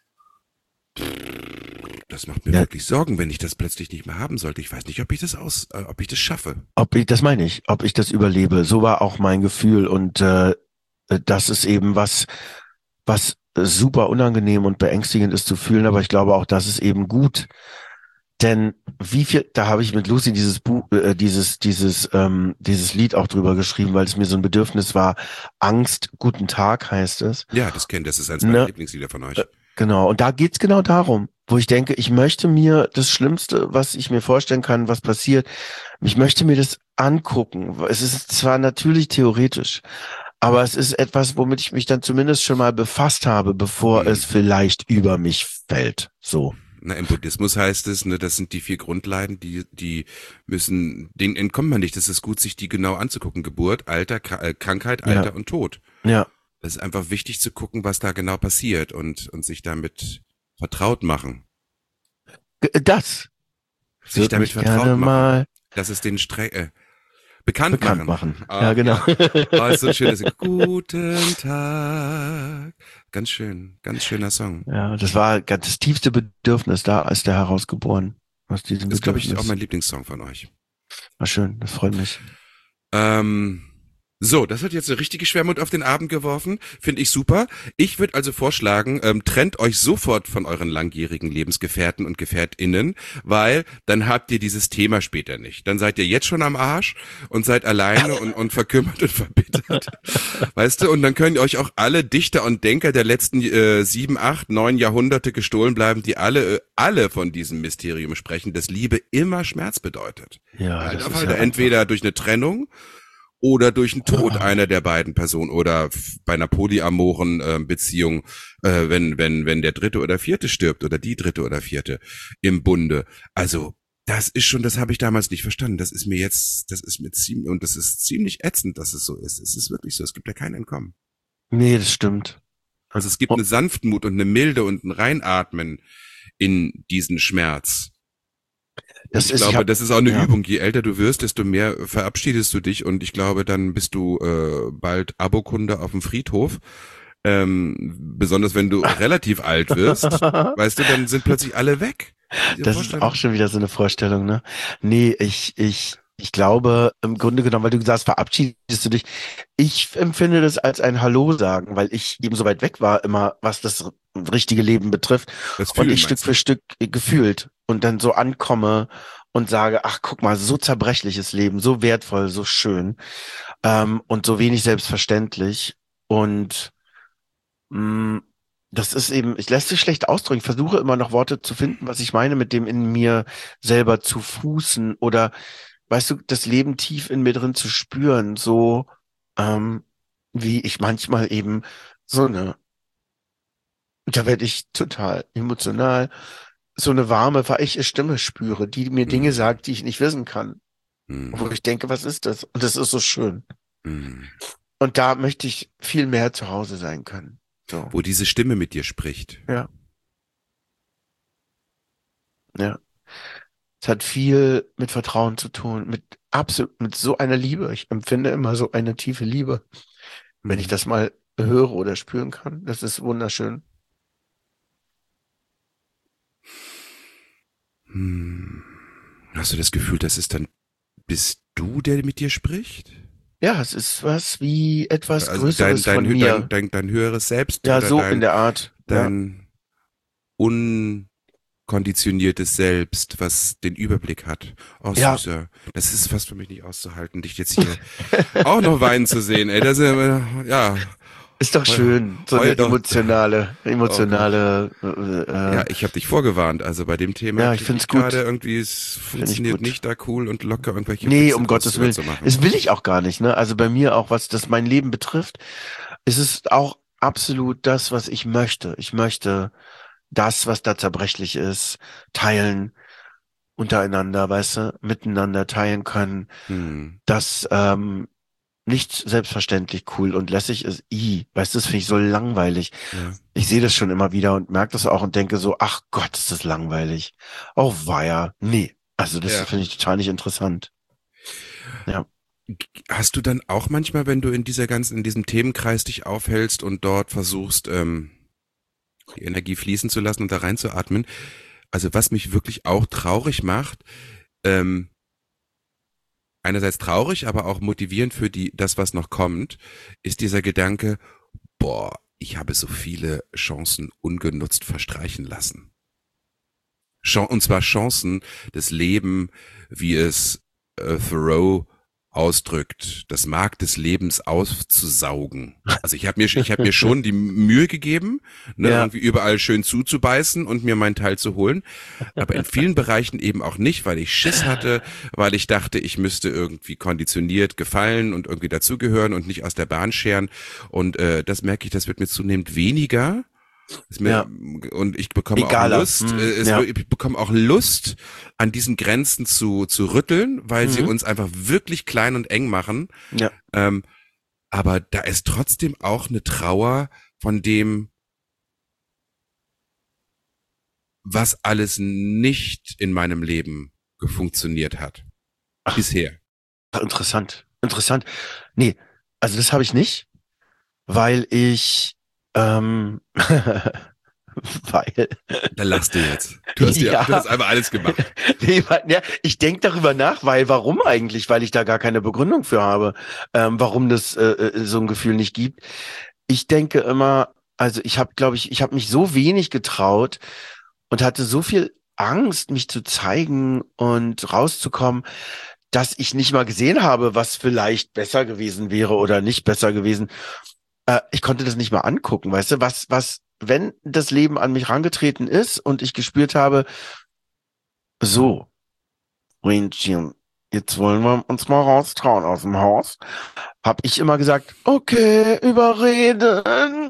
[SPEAKER 3] das macht mir
[SPEAKER 2] Ja.
[SPEAKER 3] wirklich Sorgen, wenn ich das plötzlich nicht mehr haben sollte. Ich weiß nicht, ob ich das aus, äh, ob ich das schaffe.
[SPEAKER 2] ob ich, das meine ich, ob ich das überlebe. So war auch mein Gefühl. Und äh, das ist eben was, was super unangenehm und beängstigend ist zu fühlen, aber ich glaube auch, das ist eben gut. Denn wie viel, da habe ich mit Lucy dieses Buch, äh, dieses, dieses, ähm, dieses Lied auch drüber geschrieben, weil es mir so ein Bedürfnis war. Angst, guten Tag heißt es.
[SPEAKER 3] Ja, das kennt, das ist eins meiner
[SPEAKER 2] Ne.
[SPEAKER 3] Lieblingslieder von euch.
[SPEAKER 2] Äh, Genau. Und da geht's genau darum, wo ich denke, ich möchte mir das Schlimmste, was ich mir vorstellen kann, was passiert, ich möchte mir das angucken. Es ist zwar natürlich theoretisch, aber es ist etwas, womit ich mich dann zumindest schon mal befasst habe, bevor
[SPEAKER 3] Mhm.
[SPEAKER 2] es vielleicht über mich fällt. So.
[SPEAKER 3] Na, im Buddhismus heißt es, ne, das sind die vier Grundleiden, die, die müssen, denen entkommt man nicht. Das ist gut, sich die genau anzugucken. Geburt, Alter, Kra äh, Krankheit, Alter
[SPEAKER 2] Ja.
[SPEAKER 3] und Tod.
[SPEAKER 2] Ja.
[SPEAKER 3] Das ist einfach wichtig zu gucken, was da genau passiert und, und sich damit vertraut machen.
[SPEAKER 2] G- Das
[SPEAKER 3] Sich
[SPEAKER 2] wird
[SPEAKER 3] damit
[SPEAKER 2] mich
[SPEAKER 3] vertraut
[SPEAKER 2] gerne
[SPEAKER 3] machen.
[SPEAKER 2] mal
[SPEAKER 3] Das ist den Stre äh, bekannt,
[SPEAKER 2] bekannt
[SPEAKER 3] machen.
[SPEAKER 2] machen.
[SPEAKER 3] Ah,
[SPEAKER 2] Ja, genau.
[SPEAKER 3] Oh, ist so ein schönes. Guten Tag. Ganz schön, ganz schöner Song.
[SPEAKER 2] Ja, das war ganz das tiefste Bedürfnis, da ist der herausgeboren. Aus diesem
[SPEAKER 3] Das ist, glaube ich,
[SPEAKER 2] Bedürfnis.
[SPEAKER 3] auch mein Lieblingssong von euch.
[SPEAKER 2] War schön, das freut mich.
[SPEAKER 3] Ähm, So, das hat jetzt eine richtige Schwermut auf den Abend geworfen. Finde ich super. Ich würde also vorschlagen, ähm, trennt euch sofort von euren langjährigen Lebensgefährten und GefährtInnen, weil dann habt ihr dieses Thema später nicht. Dann seid ihr jetzt schon am Arsch und seid alleine und, und verkümmert und verbittert. Weißt du, und dann können euch auch alle Dichter und Denker der letzten äh, sieben, acht, neun Jahrhunderte gestohlen bleiben, die alle, äh, alle von diesem Mysterium sprechen, dass Liebe immer Schmerz bedeutet.
[SPEAKER 2] Ja,
[SPEAKER 3] Ja,
[SPEAKER 2] das
[SPEAKER 3] einfach
[SPEAKER 2] ist ja
[SPEAKER 3] entweder durch eine Trennung oder durch den Tod einer der beiden Personen oder f- bei einer polyamoren äh, Beziehung, äh, wenn wenn wenn der dritte oder vierte stirbt oder die dritte oder vierte im Bunde. Also das ist schon, das habe ich damals nicht verstanden. Das ist mir jetzt, das ist mir ziemlich und das ist ziemlich ätzend, dass es so ist. Es ist wirklich so. Es gibt ja kein Entkommen.
[SPEAKER 2] Nee, das stimmt.
[SPEAKER 3] Also es gibt eine Sanftmut und eine Milde und ein Reinatmen in diesen Schmerz.
[SPEAKER 2] Das
[SPEAKER 3] Ich
[SPEAKER 2] ist, ich
[SPEAKER 3] glaube,
[SPEAKER 2] hab,
[SPEAKER 3] das ist auch eine
[SPEAKER 2] ja.
[SPEAKER 3] Übung. Je älter du wirst, desto mehr verabschiedest du dich und ich glaube, dann bist du äh, bald Abokunde auf dem Friedhof. Ähm, besonders wenn du relativ alt wirst, weißt du, dann sind plötzlich alle weg. Diese
[SPEAKER 2] Das ist
[SPEAKER 3] Vorstellung.
[SPEAKER 2] auch schon wieder so eine Vorstellung, ne? Nee, ich, ich, ich glaube, im Grunde genommen, weil du gesagt hast, verabschiedest du dich. Ich empfinde das als ein Hallo sagen, weil ich eben so weit weg war, immer, was das richtige Leben betrifft.
[SPEAKER 3] Das
[SPEAKER 2] Und
[SPEAKER 3] Fühlen,
[SPEAKER 2] ich Stück
[SPEAKER 3] meinst du?
[SPEAKER 2] für Stück gefühlt und dann so ankomme und sage, ach, guck mal, so zerbrechliches Leben, so wertvoll, so schön, ähm, und so wenig selbstverständlich. Und mh, das ist eben, ich lässt sich schlecht ausdrücken. Ich versuche immer noch Worte zu finden, was ich meine, mit dem in mir selber zu fußen oder, weißt du, das Leben tief in mir drin zu spüren, so ähm, wie ich manchmal eben so eine, da werde ich total emotional, so eine warme, weiche Stimme spüre, die mir Dinge
[SPEAKER 3] Hm,
[SPEAKER 2] sagt, die ich nicht wissen kann. Wo
[SPEAKER 3] hm,
[SPEAKER 2] ich denke, was ist das? Und das ist so schön.
[SPEAKER 3] hm.
[SPEAKER 2] Und da möchte ich viel mehr zu Hause sein können. So,
[SPEAKER 3] Wo diese Stimme mit dir spricht.
[SPEAKER 2] ja, ja. Es hat viel mit Vertrauen zu tun, mit absolut, mit so einer Liebe. Ich empfinde immer so eine tiefe Liebe. Wenn ich
[SPEAKER 3] Hm.
[SPEAKER 2] das mal höre oder spüren kann, das ist wunderschön.
[SPEAKER 3] Hm. Hast du das Gefühl, das ist dann, bist du, der mit dir spricht?
[SPEAKER 2] Ja, es ist was wie etwas
[SPEAKER 3] Also dein,
[SPEAKER 2] Größeres
[SPEAKER 3] dein,
[SPEAKER 2] von
[SPEAKER 3] dein, dein,
[SPEAKER 2] mir.
[SPEAKER 3] dein, dein höheres Selbst
[SPEAKER 2] Ja,
[SPEAKER 3] oder
[SPEAKER 2] so in
[SPEAKER 3] dein,
[SPEAKER 2] der Art. Ja,
[SPEAKER 3] dein unkonditioniertes Selbst, was den Überblick hat. Oh,
[SPEAKER 2] ja,
[SPEAKER 3] süßer. Das ist fast für mich nicht auszuhalten, dich jetzt hier auch noch weinen zu sehen, ey. Das ist, äh, ja,
[SPEAKER 2] ist doch
[SPEAKER 3] heul,
[SPEAKER 2] schön. So eine
[SPEAKER 3] heul doch.
[SPEAKER 2] emotionale,
[SPEAKER 3] Oh Gott.
[SPEAKER 2] emotionale, äh,
[SPEAKER 3] Ja,
[SPEAKER 2] äh,
[SPEAKER 3] ich habe dich vorgewarnt. Also bei dem Thema
[SPEAKER 2] ja, ich
[SPEAKER 3] kriege
[SPEAKER 2] find's
[SPEAKER 3] ich gerade
[SPEAKER 2] gut.
[SPEAKER 3] irgendwie, es
[SPEAKER 2] Finde ich
[SPEAKER 3] funktioniert
[SPEAKER 2] gut.
[SPEAKER 3] nicht, da cool und locker irgendwelche
[SPEAKER 2] Nee,
[SPEAKER 3] Witze
[SPEAKER 2] um
[SPEAKER 3] draus
[SPEAKER 2] Gottes
[SPEAKER 3] drüber
[SPEAKER 2] Willen.
[SPEAKER 3] zu machen.
[SPEAKER 2] Das will ich auch gar nicht, ne? Also bei mir auch, was das mein Leben betrifft, ist es auch absolut das, was ich möchte. Ich möchte das, was da zerbrechlich ist, teilen untereinander, weißt du, miteinander teilen können.
[SPEAKER 3] Hm.
[SPEAKER 2] Das ähm, nicht selbstverständlich cool und lässig ist. I, weißt du, das finde ich so langweilig.
[SPEAKER 3] Ja.
[SPEAKER 2] Ich sehe das schon immer wieder und merke das auch und denke so, ach Gott, ist das langweilig. Oh weia, nee. Also das
[SPEAKER 3] Ja.
[SPEAKER 2] finde ich total nicht interessant. Ja.
[SPEAKER 3] Hast du dann auch manchmal, wenn du in dieser ganzen, in diesem Themenkreis dich aufhältst und dort versuchst, ähm, die Energie fließen zu lassen und da reinzuatmen, also was mich wirklich auch traurig macht, ähm, einerseits traurig, aber auch motivierend für die, das, was noch kommt, ist dieser Gedanke, boah, ich habe so viele Chancen ungenutzt verstreichen lassen. Chan- Und zwar Chancen, das Leben, wie es äh, Thoreau ausdrückt, das Mark des Lebens auszusaugen. Also ich habe mir, ich habe mir schon die Mühe gegeben, ne,
[SPEAKER 2] Ja.
[SPEAKER 3] irgendwie überall schön zuzubeißen und mir meinen Teil zu holen, aber in vielen Bereichen eben auch nicht, weil ich Schiss hatte, weil ich dachte, ich müsste irgendwie konditioniert gefallen und irgendwie dazugehören und nicht aus der Bahn scheren. Und äh, das merke ich, das wird mir zunehmend weniger. Ist mir,
[SPEAKER 2] Ja.
[SPEAKER 3] Und ich bekomme
[SPEAKER 2] Egaler.
[SPEAKER 3] auch Lust,
[SPEAKER 2] Hm,
[SPEAKER 3] äh, es,
[SPEAKER 2] ja.
[SPEAKER 3] ich bekomme auch Lust, an diesen Grenzen zu, zu rütteln, weil sie
[SPEAKER 2] Mhm.
[SPEAKER 3] uns einfach wirklich klein und eng machen.
[SPEAKER 2] Ja.
[SPEAKER 3] Ähm, aber da ist trotzdem auch eine Trauer von dem, was alles nicht in meinem Leben gefunktioniert hat.
[SPEAKER 2] Ach.
[SPEAKER 3] Bisher.
[SPEAKER 2] Ach, interessant. Interessant. Nee, also das habe ich nicht, weil ich ähm, weil,
[SPEAKER 3] Da lachst du jetzt. Du hast, ja.
[SPEAKER 2] Ja.
[SPEAKER 3] du hast einfach alles gemacht.
[SPEAKER 2] nee, weil, ja, ich denke darüber nach, weil warum eigentlich? Weil ich da gar keine Begründung für habe, ähm, warum das äh, äh, so ein Gefühl nicht gibt. Ich denke immer, also ich habe, glaube ich, ich habe mich so wenig getraut und hatte so viel Angst, mich zu zeigen und rauszukommen, dass ich nicht mal gesehen habe, was vielleicht besser gewesen wäre oder nicht besser gewesen. Äh, ich konnte das nicht mal angucken, weißt du, was, was, wenn das Leben an mich rangetreten ist und ich gespürt habe, so, Mädchen, jetzt wollen wir uns mal raustrauen aus dem Haus, habe ich immer gesagt, okay, überreden.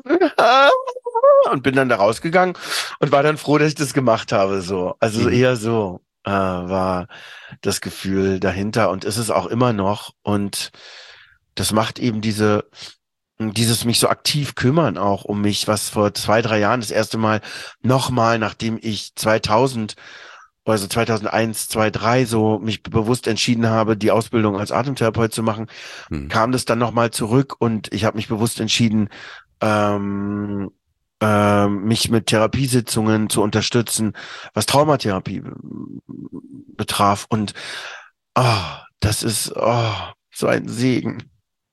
[SPEAKER 2] Und bin dann da rausgegangen und war dann froh, dass ich das gemacht habe, so. Also
[SPEAKER 3] Mhm.
[SPEAKER 2] eher so äh, war das Gefühl dahinter und ist es auch immer noch. Und das macht eben diese, dieses mich so aktiv kümmern auch um mich, was vor zwei, drei Jahren das erste Mal nochmal, nachdem ich zweitausend, also zweitausendeins, zwei, drei so mich bewusst entschieden habe, die Ausbildung als Atemtherapeut zu machen,
[SPEAKER 3] Mhm.
[SPEAKER 2] kam das dann nochmal zurück und ich habe mich bewusst entschieden, ähm, ähm, mich mit Therapiesitzungen zu unterstützen, was Traumatherapie be- betraf. Und ah, das ist oh, so ein Segen.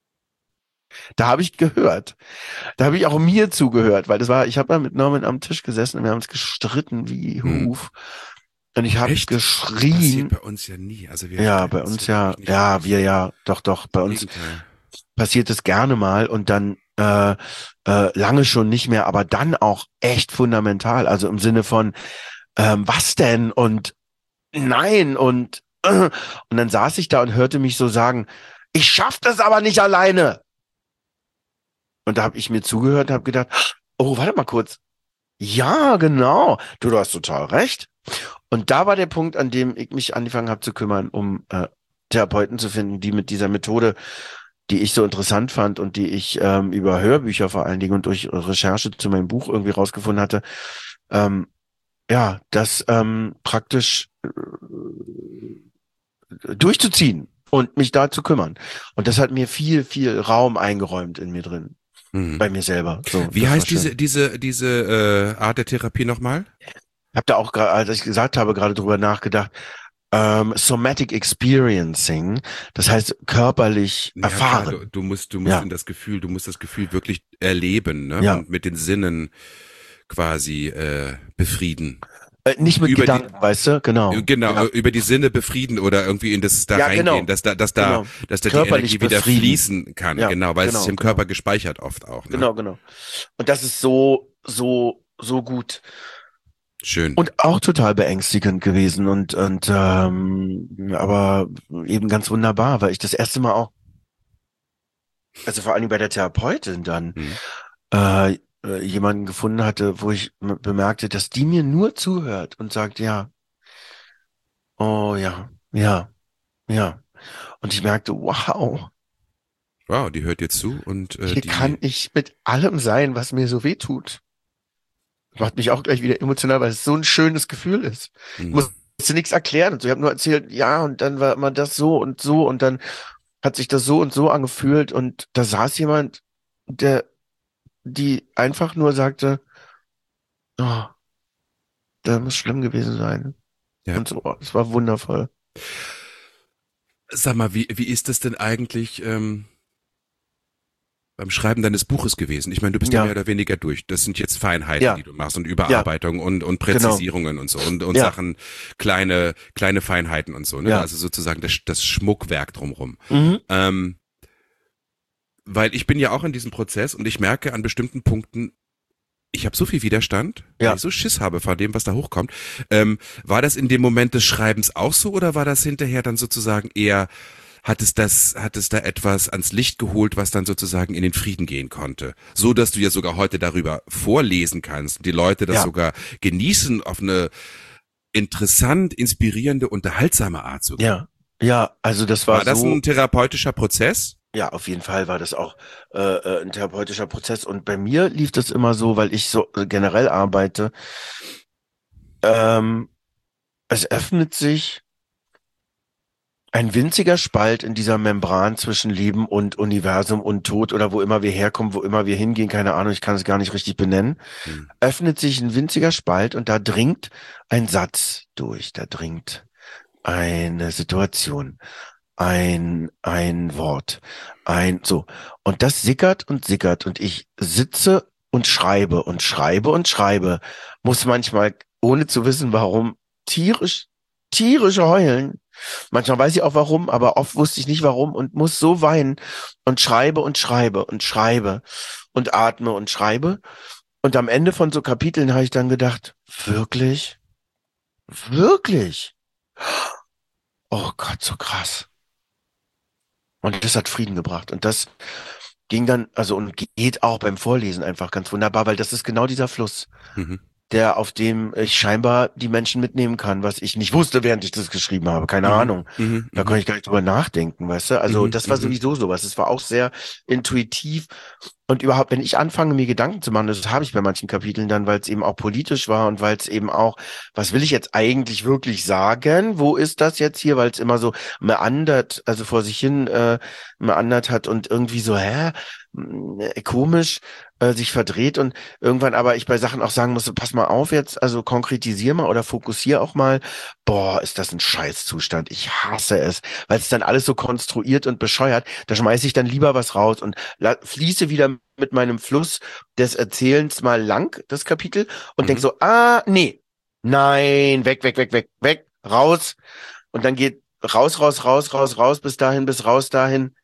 [SPEAKER 2] Da habe ich gehört. Da habe ich auch mir zugehört, weil das war, ich habe da mit Norman am Tisch gesessen und wir haben uns gestritten wie
[SPEAKER 3] Mhm.
[SPEAKER 2] Huf. Und ich habe
[SPEAKER 3] Echt? Das passiert
[SPEAKER 2] geschrien.
[SPEAKER 3] bei uns ja nie. Also wir
[SPEAKER 2] Ja,
[SPEAKER 3] streiten
[SPEAKER 2] bei
[SPEAKER 3] uns
[SPEAKER 2] uns
[SPEAKER 3] ja
[SPEAKER 2] ja,
[SPEAKER 3] wirklich nicht
[SPEAKER 2] ja,
[SPEAKER 3] wirklich.
[SPEAKER 2] wir ja, doch, doch, bei
[SPEAKER 3] Im
[SPEAKER 2] uns
[SPEAKER 3] Gegenteil.
[SPEAKER 2] passiert es gerne mal und dann äh, äh, lange schon nicht mehr, aber dann auch echt fundamental. Also im Sinne von, ähm, was denn? Und nein und äh, und dann saß ich da und hörte mich so sagen, ich schaff das aber nicht alleine. Und da habe ich mir zugehört und habe gedacht, oh, warte mal kurz. Ja, genau. Du, du hast total recht. Und da war der Punkt, an dem ich mich angefangen habe zu kümmern, um äh, Therapeuten zu finden, die mit dieser Methode, die ich so interessant fand und die ich ähm, über Hörbücher vor allen Dingen und durch Recherche zu meinem Buch irgendwie rausgefunden hatte, ähm, ja, das ähm, praktisch äh, durchzuziehen und mich da zu kümmern. Und das hat mir viel, viel Raum eingeräumt in mir drin,
[SPEAKER 3] Mhm.
[SPEAKER 2] bei mir selber. So,
[SPEAKER 3] Wie
[SPEAKER 2] das war
[SPEAKER 3] heißt
[SPEAKER 2] schön.
[SPEAKER 3] diese, diese, diese äh, Art der Therapie nochmal?
[SPEAKER 2] Ich habe da auch, gra- als ich gesagt habe, gerade drüber nachgedacht. Ähm, Somatic Experiencing, das heißt körperlich
[SPEAKER 3] Ja klar, du,
[SPEAKER 2] erfahren.
[SPEAKER 3] du musst, du musst
[SPEAKER 2] Ja,
[SPEAKER 3] in das Gefühl, du musst das Gefühl wirklich erleben, ne?
[SPEAKER 2] ja.
[SPEAKER 3] Und mit den Sinnen quasi äh, befrieden.
[SPEAKER 2] Äh, nicht mit
[SPEAKER 3] Über die,
[SPEAKER 2] Gedanken, weißt du?
[SPEAKER 3] äh,
[SPEAKER 2] Genau.
[SPEAKER 3] genau,
[SPEAKER 2] Ja,
[SPEAKER 3] äh, über die Sinne befrieden oder irgendwie in das da
[SPEAKER 2] ja,
[SPEAKER 3] reingehen,
[SPEAKER 2] genau.
[SPEAKER 3] dass da, dass da,
[SPEAKER 2] Genau.
[SPEAKER 3] dass da die
[SPEAKER 2] Körperlich
[SPEAKER 3] Energie wieder
[SPEAKER 2] befrieden.
[SPEAKER 3] fließen kann,
[SPEAKER 2] Ja,
[SPEAKER 3] genau, weil es ist
[SPEAKER 2] genau,
[SPEAKER 3] im Körper
[SPEAKER 2] genau.
[SPEAKER 3] gespeichert oft auch, ne?
[SPEAKER 2] Genau, genau. Und das ist so, so, so gut.
[SPEAKER 3] Schön.
[SPEAKER 2] Und auch total beängstigend gewesen und, und ähm, aber eben ganz wunderbar, weil ich das erste Mal auch, also vor allem bei der Therapeutin dann,
[SPEAKER 3] Mhm.
[SPEAKER 2] äh, äh, jemanden gefunden hatte, wo ich m- bemerkte, dass die mir nur zuhört und sagt, ja, oh ja, ja, ja. Und ich merkte, wow,
[SPEAKER 3] Wow, die hört dir zu und äh,
[SPEAKER 2] hier kann
[SPEAKER 3] die,
[SPEAKER 2] ich mit allem sein, was mir so weh tut. Macht mich auch gleich wieder emotional, weil es so ein schönes Gefühl ist. Ich
[SPEAKER 3] mhm.
[SPEAKER 2] musste nichts erklären und so. Ich habe nur erzählt, ja, und dann war immer das so und so und dann hat sich das so und so angefühlt und da saß jemand, der, die einfach nur sagte, oh, das muss schlimm gewesen sein.
[SPEAKER 3] Ja.
[SPEAKER 2] Und so, es war wundervoll.
[SPEAKER 3] Sag mal, wie, wie ist das denn eigentlich ähm, beim Schreiben deines Buches gewesen? Ich meine, du bist ja mehr
[SPEAKER 2] Ja,
[SPEAKER 3] oder weniger durch. Das sind jetzt Feinheiten, die
[SPEAKER 2] ja,
[SPEAKER 3] du machst und
[SPEAKER 2] ja,
[SPEAKER 3] Überarbeitung und, und
[SPEAKER 2] genau.
[SPEAKER 3] Präzisierungen und so und, und
[SPEAKER 2] Ja,
[SPEAKER 3] Sachen, kleine, kleine Feinheiten und so, ne?
[SPEAKER 2] ja.
[SPEAKER 3] Also sozusagen das, das Schmuckwerk drumrum.
[SPEAKER 2] Mhm.
[SPEAKER 3] Ähm, weil ich bin ja auch in diesem Prozess und ich merke an bestimmten Punkten, ich habe so viel Widerstand, weil
[SPEAKER 2] Ja.
[SPEAKER 3] ich so Schiss habe vor dem, was da hochkommt. Ähm, war das in dem Moment des Schreibens auch so oder war das hinterher dann sozusagen eher, hat es das, hat es da etwas ans Licht geholt, was dann sozusagen in den Frieden gehen konnte? So, dass du ja sogar heute darüber vorlesen kannst und die Leute das
[SPEAKER 2] Ja,
[SPEAKER 3] sogar genießen auf eine interessant, inspirierende, unterhaltsame Art sogar.
[SPEAKER 2] ja, ja, also das war
[SPEAKER 3] War das
[SPEAKER 2] so,
[SPEAKER 3] ein therapeutischer Prozess?
[SPEAKER 2] ja, auf jeden Fall war das auch äh, äh, ein therapeutischer Prozess und bei mir lief das immer so, weil ich so äh, generell arbeite, ähm, es öffnet sich Ein winziger Spalt in dieser Membran zwischen Leben und Universum und Tod oder wo immer wir herkommen, wo immer wir hingehen, keine Ahnung, ich kann es gar nicht richtig benennen,
[SPEAKER 3] Hm.
[SPEAKER 2] öffnet sich ein winziger Spalt und da dringt ein Satz durch, da dringt eine Situation, ein, ein Wort, ein, so. Und das sickert und sickert und ich sitze und schreibe und schreibe und schreibe, muss manchmal, ohne zu wissen warum, tierisch, tierisch heulen. Manchmal weiß ich auch warum, aber oft wusste ich nicht warum und muss so weinen und schreibe und schreibe und schreibe und atme und schreibe. Und am Ende von so Kapiteln habe ich dann gedacht, wirklich? Wirklich? Oh Gott, so krass. Und das hat Frieden gebracht. Und das ging dann, also und geht auch beim Vorlesen einfach ganz wunderbar, weil das ist genau dieser Fluss,
[SPEAKER 3] Mhm.
[SPEAKER 2] der, auf dem ich scheinbar die Menschen mitnehmen kann, was ich nicht wusste, während ich das geschrieben habe. Keine
[SPEAKER 3] Mhm.
[SPEAKER 2] Ahnung.
[SPEAKER 3] Mhm.
[SPEAKER 2] Da konnte ich gar nicht drüber nachdenken, weißt du? Also
[SPEAKER 3] Mhm.
[SPEAKER 2] das war
[SPEAKER 3] Mhm.
[SPEAKER 2] sowieso sowas. Es war auch sehr intuitiv. Und überhaupt, wenn ich anfange, mir Gedanken zu machen, das habe ich bei manchen Kapiteln dann, weil es eben auch politisch war und weil es eben auch, was will ich jetzt eigentlich wirklich sagen? Wo ist das jetzt hier? Weil es immer so meandert, also vor sich hin äh, meandert hat und irgendwie so, hä? Äh, komisch äh, sich verdreht und irgendwann aber ich bei Sachen auch sagen musste, pass mal auf jetzt, also konkretisier mal oder fokussier auch mal. Boah, ist das ein Scheißzustand. Ich hasse es, weil es dann alles so konstruiert und bescheuert. Da schmeiße ich dann lieber was raus und la- fließe wieder mit meinem Fluss des Erzählens mal lang, das Kapitel, und denk
[SPEAKER 3] Mhm.
[SPEAKER 2] so, ah, nee, nein, weg, weg, weg, weg, weg, raus. Und dann geht raus, raus, raus, raus, raus, bis dahin, bis raus dahin.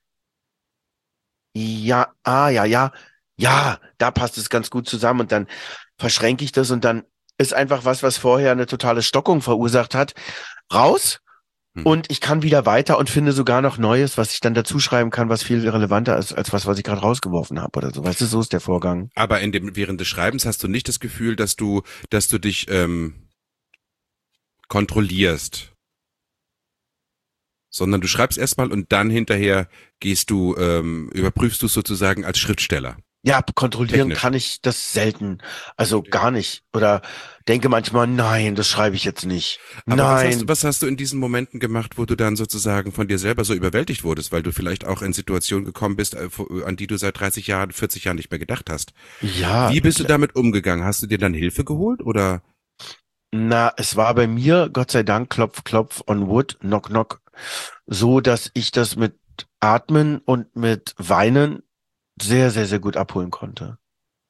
[SPEAKER 2] Ja, ah, ja, ja, ja, da passt es ganz gut zusammen und dann verschränke ich das und dann ist einfach was, was vorher eine totale Stockung verursacht hat, raus
[SPEAKER 3] Mhm.
[SPEAKER 2] und ich kann wieder weiter und finde sogar noch Neues, was ich dann dazu schreiben kann, was viel relevanter ist als was, was ich gerade rausgeworfen habe oder so. Weißt du, so ist der Vorgang.
[SPEAKER 3] Aber in dem, während des Schreibens hast du nicht das Gefühl, dass du, dass du dich ähm, kontrollierst, sondern du schreibst erstmal und dann hinterher gehst du, ähm, überprüfst du es sozusagen als Schriftsteller.
[SPEAKER 2] Ja, kontrollieren
[SPEAKER 3] Technisch.
[SPEAKER 2] kann ich das selten, also gar nicht oder denke manchmal, nein, das schreibe ich jetzt nicht.
[SPEAKER 3] Aber was hast, du,
[SPEAKER 2] Nein.
[SPEAKER 3] was hast du in diesen Momenten gemacht, wo du dann sozusagen von dir selber so überwältigt wurdest, weil du vielleicht auch in Situationen gekommen bist, äh, an die du seit dreißig Jahren, vierzig Jahren nicht mehr gedacht hast?
[SPEAKER 2] Ja,
[SPEAKER 3] Wie bist du damit umgegangen? Hast du dir dann Hilfe geholt oder?
[SPEAKER 2] na, es war bei mir, Gott sei Dank, Klopf, Klopf on Wood, Knock, Knock, so, dass ich das mit Atmen und mit Weinen sehr, sehr, sehr gut abholen konnte.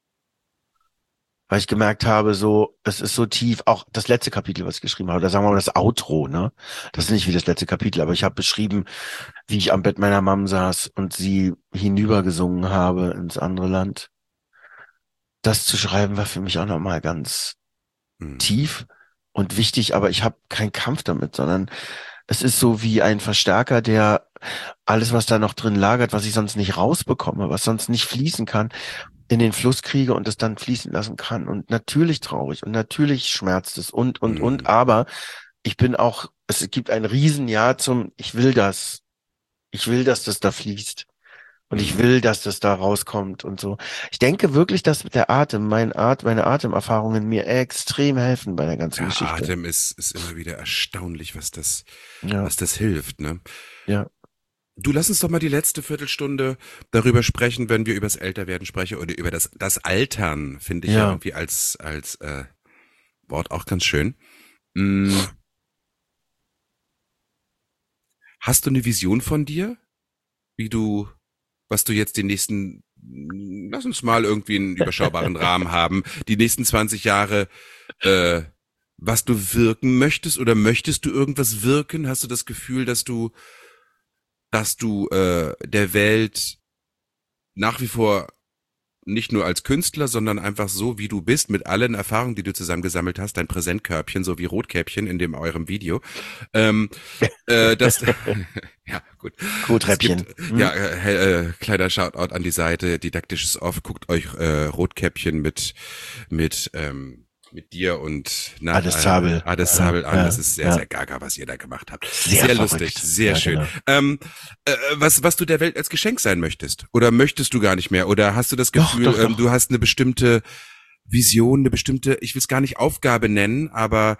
[SPEAKER 2] Weil ich gemerkt habe, so, es ist so tief, auch das letzte Kapitel, was ich geschrieben habe, oder sagen wir mal das Outro, ne? Das ist nicht wie das letzte Kapitel, aber ich habe beschrieben, wie ich am Bett meiner Mom saß und sie hinübergesungen habe ins andere Land. Das zu schreiben war für mich auch nochmal ganz
[SPEAKER 3] Hm.
[SPEAKER 2] tief und wichtig, aber ich habe keinen Kampf damit, sondern es ist so wie ein Verstärker, der alles, was da noch drin lagert, was ich sonst nicht rausbekomme, was sonst nicht fließen kann, in den Fluss kriege und es dann fließen lassen kann. Und natürlich traurig und natürlich schmerzt es und, und, und,
[SPEAKER 3] Hm.
[SPEAKER 2] aber ich bin auch, es gibt ein Riesenjahr zum, ich will das. Ich will, dass das da fließt. Und ich
[SPEAKER 3] Hm.
[SPEAKER 2] will, dass das da rauskommt und so. Ich denke wirklich, dass mit der Atem, mein At meine Atemerfahrungen mir extrem helfen bei der ganzen
[SPEAKER 3] Der
[SPEAKER 2] Geschichte.
[SPEAKER 3] Atem ist, ist immer wieder erstaunlich, was das,
[SPEAKER 2] Ja,
[SPEAKER 3] was das hilft, ne?
[SPEAKER 2] ja.
[SPEAKER 3] Du, lass uns doch mal die letzte Viertelstunde darüber sprechen, wenn wir über das Älterwerden sprechen oder über das, das Altern, finde ich ja,
[SPEAKER 2] Ja.
[SPEAKER 3] irgendwie als, als äh, Wort auch ganz schön. Hm. Hast du eine Vision von dir, wie du, was du jetzt die nächsten, lass uns mal irgendwie einen überschaubaren Rahmen haben, die nächsten zwanzig Jahre, äh, was du wirken möchtest oder möchtest du irgendwas wirken? Hast du das Gefühl, dass du, dass du äh, der Welt nach wie vor nicht nur als Künstler, sondern einfach so, wie du bist, mit allen Erfahrungen, die du zusammengesammelt hast, dein Präsentkörbchen, so wie Rotkäppchen in dem eurem Video, ähm, äh, das, ja, gut.
[SPEAKER 2] Koträppchen.
[SPEAKER 3] Es gibt,
[SPEAKER 2] Hm?
[SPEAKER 3] ja, äh, äh, kleiner Shoutout an die Seite, didaktisches Off, guckt euch äh, Rotkäppchen mit, mit, ähm, mit dir und na,
[SPEAKER 2] Ades Zabel.
[SPEAKER 3] Äh, Ades Zabel
[SPEAKER 2] Ja,
[SPEAKER 3] an.
[SPEAKER 2] ja,
[SPEAKER 3] Das ist sehr,
[SPEAKER 2] ja.
[SPEAKER 3] sehr gaga, was ihr da gemacht habt.
[SPEAKER 2] Sehr
[SPEAKER 3] Sehr,
[SPEAKER 2] verrückt.
[SPEAKER 3] lustig, sehr
[SPEAKER 2] Ja,
[SPEAKER 3] schön.
[SPEAKER 2] genau.
[SPEAKER 3] Ähm, äh, was, was du der Welt als Geschenk sein möchtest? Oder möchtest du gar nicht mehr? Oder hast du das
[SPEAKER 2] Doch,
[SPEAKER 3] Gefühl,
[SPEAKER 2] doch,
[SPEAKER 3] ähm,
[SPEAKER 2] doch.
[SPEAKER 3] du hast eine bestimmte Vision, eine bestimmte, ich will es gar nicht Aufgabe nennen, aber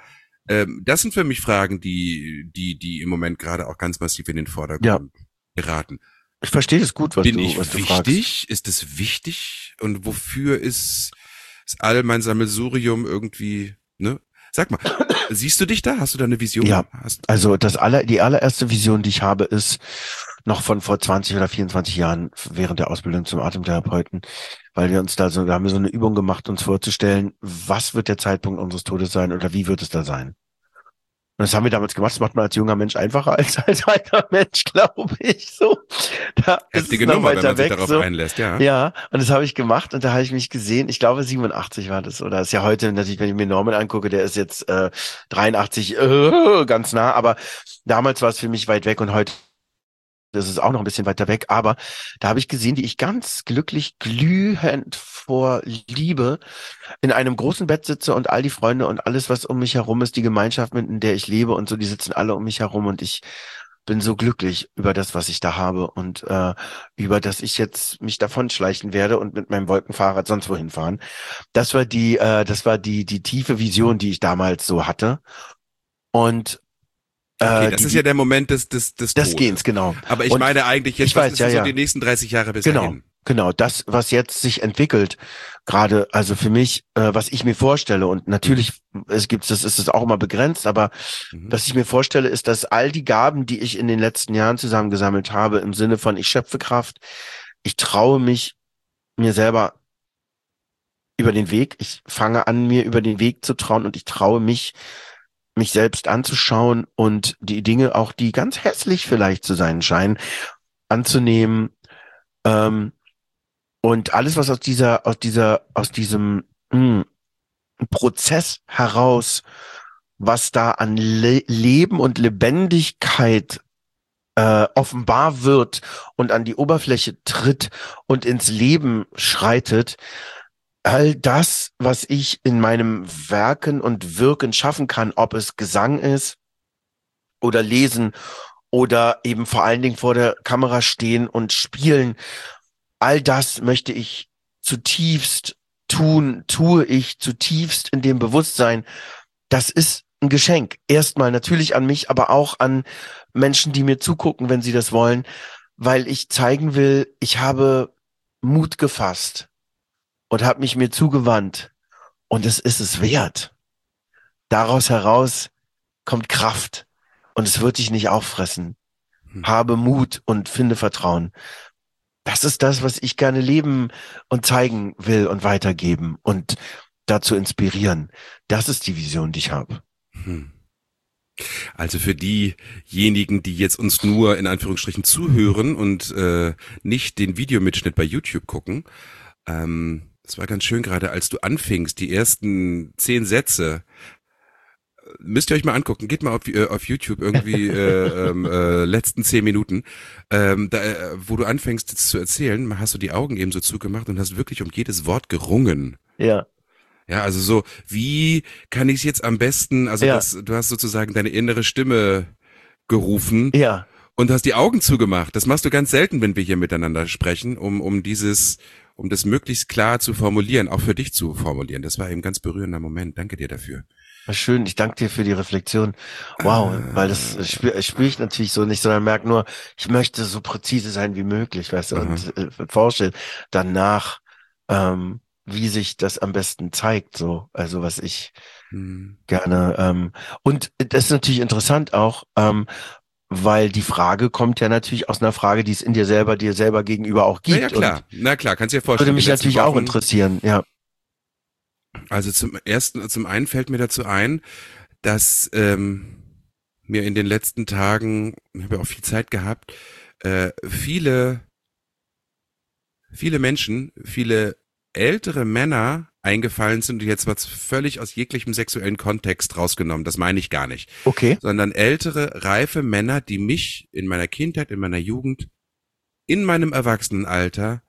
[SPEAKER 3] ähm, das sind für mich Fragen, die, die, die im Moment gerade auch ganz massiv in den Vordergrund ja. geraten.
[SPEAKER 2] Ich verstehe das gut, was
[SPEAKER 3] Bin
[SPEAKER 2] du,
[SPEAKER 3] ich
[SPEAKER 2] was du
[SPEAKER 3] wichtig?
[SPEAKER 2] fragst.
[SPEAKER 3] Ist es wichtig? Und wofür ist, ist all mein Sammelsurium irgendwie, ne? Sag mal, siehst du dich da? Hast du da eine Vision?
[SPEAKER 2] Ja,
[SPEAKER 3] Hast,
[SPEAKER 2] also das aller, die allererste Vision, die ich habe, ist noch von vor zwanzig oder vierundzwanzig Jahren während der Ausbildung zum Atemtherapeuten, weil wir uns da so, da haben wir so eine Übung gemacht, uns vorzustellen, was wird der Zeitpunkt unseres Todes sein oder wie wird es da sein? Und das haben wir damals gemacht. Das macht man als junger Mensch einfacher als als alter Mensch, glaube ich. So, da
[SPEAKER 3] heftige
[SPEAKER 2] ist es noch
[SPEAKER 3] Nummer, wenn
[SPEAKER 2] weiter
[SPEAKER 3] man sich
[SPEAKER 2] weg.
[SPEAKER 3] darauf
[SPEAKER 2] So.
[SPEAKER 3] einlässt, ja.
[SPEAKER 2] Ja, und das habe ich gemacht und da habe ich mich gesehen. Ich glaube siebenundachtzig war das oder ist ja heute natürlich, wenn ich mir Norman angucke, der ist jetzt äh, dreiundachtzig, äh, ganz nah. Aber damals war es für mich weit weg und heute das ist auch noch ein bisschen weiter weg, aber da habe ich gesehen, wie ich ganz glücklich, glühend vor Liebe in einem großen Bett sitze und all die Freunde und alles, was um mich herum ist, die Gemeinschaft, mit in der ich lebe und so, die sitzen alle um mich herum und ich bin so glücklich über das, was ich da habe und äh, über das ich jetzt mich davonschleichen werde und mit meinem Wolkenfahrrad sonst wohin fahren. Das war die, äh, das war die die tiefe Vision, die ich damals so hatte und
[SPEAKER 3] Okay,
[SPEAKER 2] äh,
[SPEAKER 3] das
[SPEAKER 2] die,
[SPEAKER 3] ist ja der Moment des, des, des
[SPEAKER 2] des
[SPEAKER 3] Todes.
[SPEAKER 2] Gehens, genau.
[SPEAKER 3] Aber ich
[SPEAKER 2] Und
[SPEAKER 3] meine eigentlich jetzt,
[SPEAKER 2] ich
[SPEAKER 3] was
[SPEAKER 2] weiß,
[SPEAKER 3] ist
[SPEAKER 2] ja,
[SPEAKER 3] denn so
[SPEAKER 2] ja.
[SPEAKER 3] die nächsten dreißig Jahre bis
[SPEAKER 2] Genau,
[SPEAKER 3] dahin?
[SPEAKER 2] genau. Das, was jetzt sich entwickelt, gerade, also für mich, äh, was ich mir vorstelle, und natürlich, mhm. es gibt, das ist es auch immer begrenzt, aber mhm. was ich mir vorstelle, ist, dass all die Gaben, die ich in den letzten Jahren zusammengesammelt habe, im Sinne von ich schöpfe Kraft, ich traue mich mir selber über den Weg, ich fange an, mir über den Weg zu trauen und ich traue mich, mich selbst anzuschauen und die Dinge, auch die ganz hässlich vielleicht zu sein scheinen, anzunehmen, ähm, und alles, was aus dieser, aus dieser, aus diesem mh, Prozess heraus, was da an Le Leben und Lebendigkeit äh, offenbar wird und an die Oberfläche tritt und ins Leben schreitet, all das, was ich in meinem Werken und Wirken schaffen kann, ob es Gesang ist oder Lesen oder eben vor allen Dingen vor der Kamera stehen und spielen, all das möchte ich zutiefst tun, tue ich zutiefst in dem Bewusstsein, das ist ein Geschenk. Erstmal natürlich an mich, aber auch an Menschen, die mir zugucken, wenn sie das wollen, weil ich zeigen will, ich habe Mut gefasst und habe mich mir zugewandt und es ist es wert. Daraus heraus kommt Kraft und es wird dich nicht auffressen. Hm. Habe Mut und finde Vertrauen. Das ist das, was ich gerne leben und zeigen will und weitergeben und dazu inspirieren. Das ist die Vision, die ich habe.
[SPEAKER 3] Hm. Also für diejenigen, die jetzt uns nur in Anführungsstrichen zuhören und äh, nicht den Videomitschnitt bei YouTube gucken, ähm, das war ganz schön gerade, als du anfingst, die ersten zehn Sätze, müsst ihr euch mal angucken, geht mal auf, äh, auf YouTube irgendwie äh, ähm, äh, letzten zehn Minuten, ähm, da, äh, wo du anfängst jetzt zu erzählen, hast du die Augen eben so zugemacht und hast wirklich um jedes Wort gerungen.
[SPEAKER 2] Ja.
[SPEAKER 3] Ja, also so, wie kann ich es jetzt am besten, also
[SPEAKER 2] ja.
[SPEAKER 3] das, du hast sozusagen deine innere Stimme gerufen
[SPEAKER 2] ja.
[SPEAKER 3] und hast die Augen zugemacht. Das machst du ganz selten, wenn wir hier miteinander sprechen, um um dieses, um das möglichst klar zu formulieren, auch für dich zu formulieren. Das war eben ein ganz berührender Moment. Danke dir dafür.
[SPEAKER 2] Schön, ich danke dir für die Reflexion. Wow, äh, weil das spüre spür ich natürlich so nicht, sondern merke nur, ich möchte so präzise sein wie möglich, weißt du, aha. und äh, forsche danach, ähm, wie sich das am besten zeigt, so, also was ich hm. gerne, ähm, und das ist natürlich interessant auch, ähm, weil die Frage kommt ja natürlich aus einer Frage, die es in dir selber, dir selber gegenüber auch gibt.
[SPEAKER 3] Na ja, klar,
[SPEAKER 2] und
[SPEAKER 3] na klar, kannst dir vorstellen.
[SPEAKER 2] Würde mich natürlich
[SPEAKER 3] Wochen,
[SPEAKER 2] auch interessieren, ja.
[SPEAKER 3] Also zum ersten, zum einen fällt mir dazu ein, dass ähm, mir in den letzten Tagen, ich habe ja auch viel Zeit gehabt, äh, viele, viele Menschen, viele ältere Männer eingefallen sind, und jetzt war es völlig aus jeglichem sexuellen Kontext rausgenommen, das meine ich gar nicht.
[SPEAKER 2] Okay.
[SPEAKER 3] Sondern ältere, reife Männer, die mich in meiner Kindheit, in meiner Jugend, in meinem Erwachsenenalter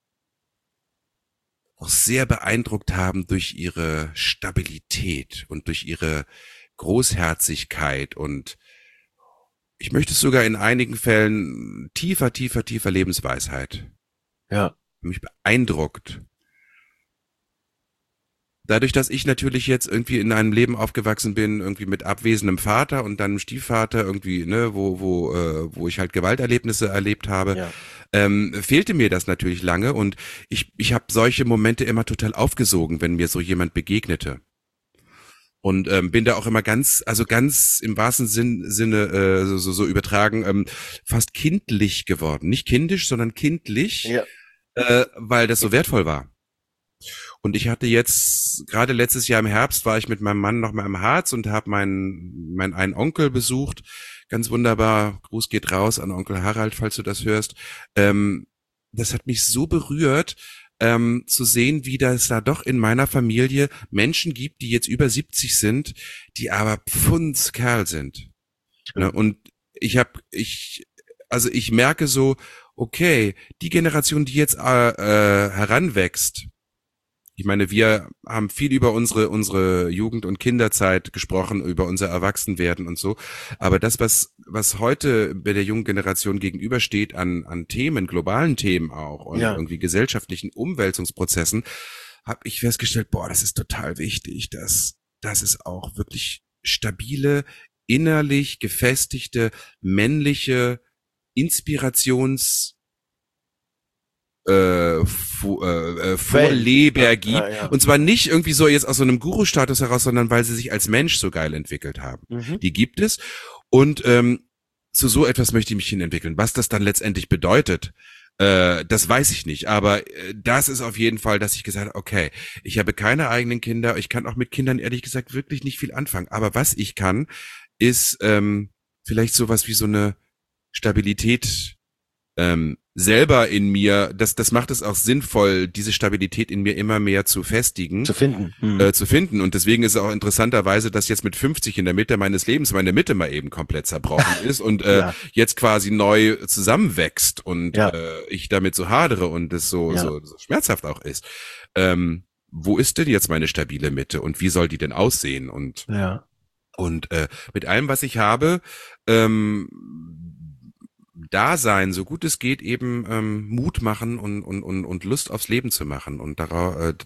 [SPEAKER 3] auch sehr beeindruckt haben durch ihre Stabilität und durch ihre Großherzigkeit und ich möchte es sogar in einigen Fällen tiefer, tiefer, tiefer Lebensweisheit.
[SPEAKER 2] Ja.
[SPEAKER 3] Mich beeindruckt, dadurch, dass ich natürlich jetzt irgendwie in einem Leben aufgewachsen bin, irgendwie mit abwesendem Vater und dann einem Stiefvater irgendwie, ne, wo wo äh, wo ich halt Gewalterlebnisse erlebt habe,
[SPEAKER 2] Ja.
[SPEAKER 3] ähm, fehlte mir das natürlich lange und ich ich habe solche Momente immer total aufgesogen, wenn mir so jemand begegnete. Und ähm, bin da auch immer ganz, also ganz im wahrsten Sinn, Sinne äh, so, so, so übertragen, ähm, fast kindlich geworden. Nicht kindisch, sondern kindlich,
[SPEAKER 2] Ja.
[SPEAKER 3] äh, weil das so wertvoll war. Und ich hatte jetzt, gerade letztes Jahr im Herbst, war ich mit meinem Mann noch mal im Harz und habe meinen meinen einen Onkel besucht. Ganz wunderbar. Gruß geht raus an Onkel Harald, falls du das hörst. Ähm, das hat mich so berührt, ähm, zu sehen, wie das da doch in meiner Familie Menschen gibt, die jetzt über siebzig sind, die aber Pfundskerl sind. Ne? Und ich habe, ich, also ich merke so, okay, die Generation, die jetzt äh, äh, heranwächst, ich meine, wir haben viel über unsere unsere Jugend- und Kinderzeit gesprochen, über unser Erwachsenwerden und so. Aber das, was was heute bei der jungen Generation gegenübersteht an an Themen, globalen Themen auch und
[SPEAKER 2] Ja.
[SPEAKER 3] irgendwie gesellschaftlichen Umwälzungsprozessen, habe ich festgestellt, boah, das ist total wichtig, dass dass es auch wirklich stabile, innerlich gefestigte, männliche Inspirations äh, Fu- äh, äh, Vorleber
[SPEAKER 2] Ja,
[SPEAKER 3] gibt.
[SPEAKER 2] ja, ja.
[SPEAKER 3] Und zwar nicht irgendwie so jetzt aus so einem Guru-Status heraus, sondern weil sie sich als Mensch so geil entwickelt haben.
[SPEAKER 2] Mhm.
[SPEAKER 3] Die gibt es. Und ähm, zu so etwas möchte ich mich hin entwickeln. Was das dann letztendlich bedeutet, äh, das weiß ich nicht. Aber äh, das ist auf jeden Fall, dass ich gesagt habe, okay, ich habe keine eigenen Kinder. Ich kann auch mit Kindern ehrlich gesagt wirklich nicht viel anfangen. Aber was ich kann, ist ähm, vielleicht sowas wie so eine Stabilität ähm, selber in mir, das, das macht es auch sinnvoll, diese Stabilität in mir immer mehr zu festigen,
[SPEAKER 2] Zu finden. Mhm.
[SPEAKER 3] äh, zu finden. Und deswegen ist es auch interessanterweise, dass jetzt mit fünfzig in der Mitte meines Lebens meine Mitte mal eben komplett zerbrochen ist und äh,
[SPEAKER 2] Ja.
[SPEAKER 3] jetzt quasi neu zusammenwächst und
[SPEAKER 2] Ja.
[SPEAKER 3] äh, ich damit so hadere und es so,
[SPEAKER 2] Ja.
[SPEAKER 3] so, so schmerzhaft auch ist. Ähm, wo ist denn jetzt meine stabile Mitte und wie soll die denn aussehen? Und
[SPEAKER 2] Ja.
[SPEAKER 3] und äh, mit allem, was ich habe, ähm, da sein, so gut es geht, eben ähm, Mut machen und, und, und, und Lust aufs Leben zu machen. Und darauf, äh,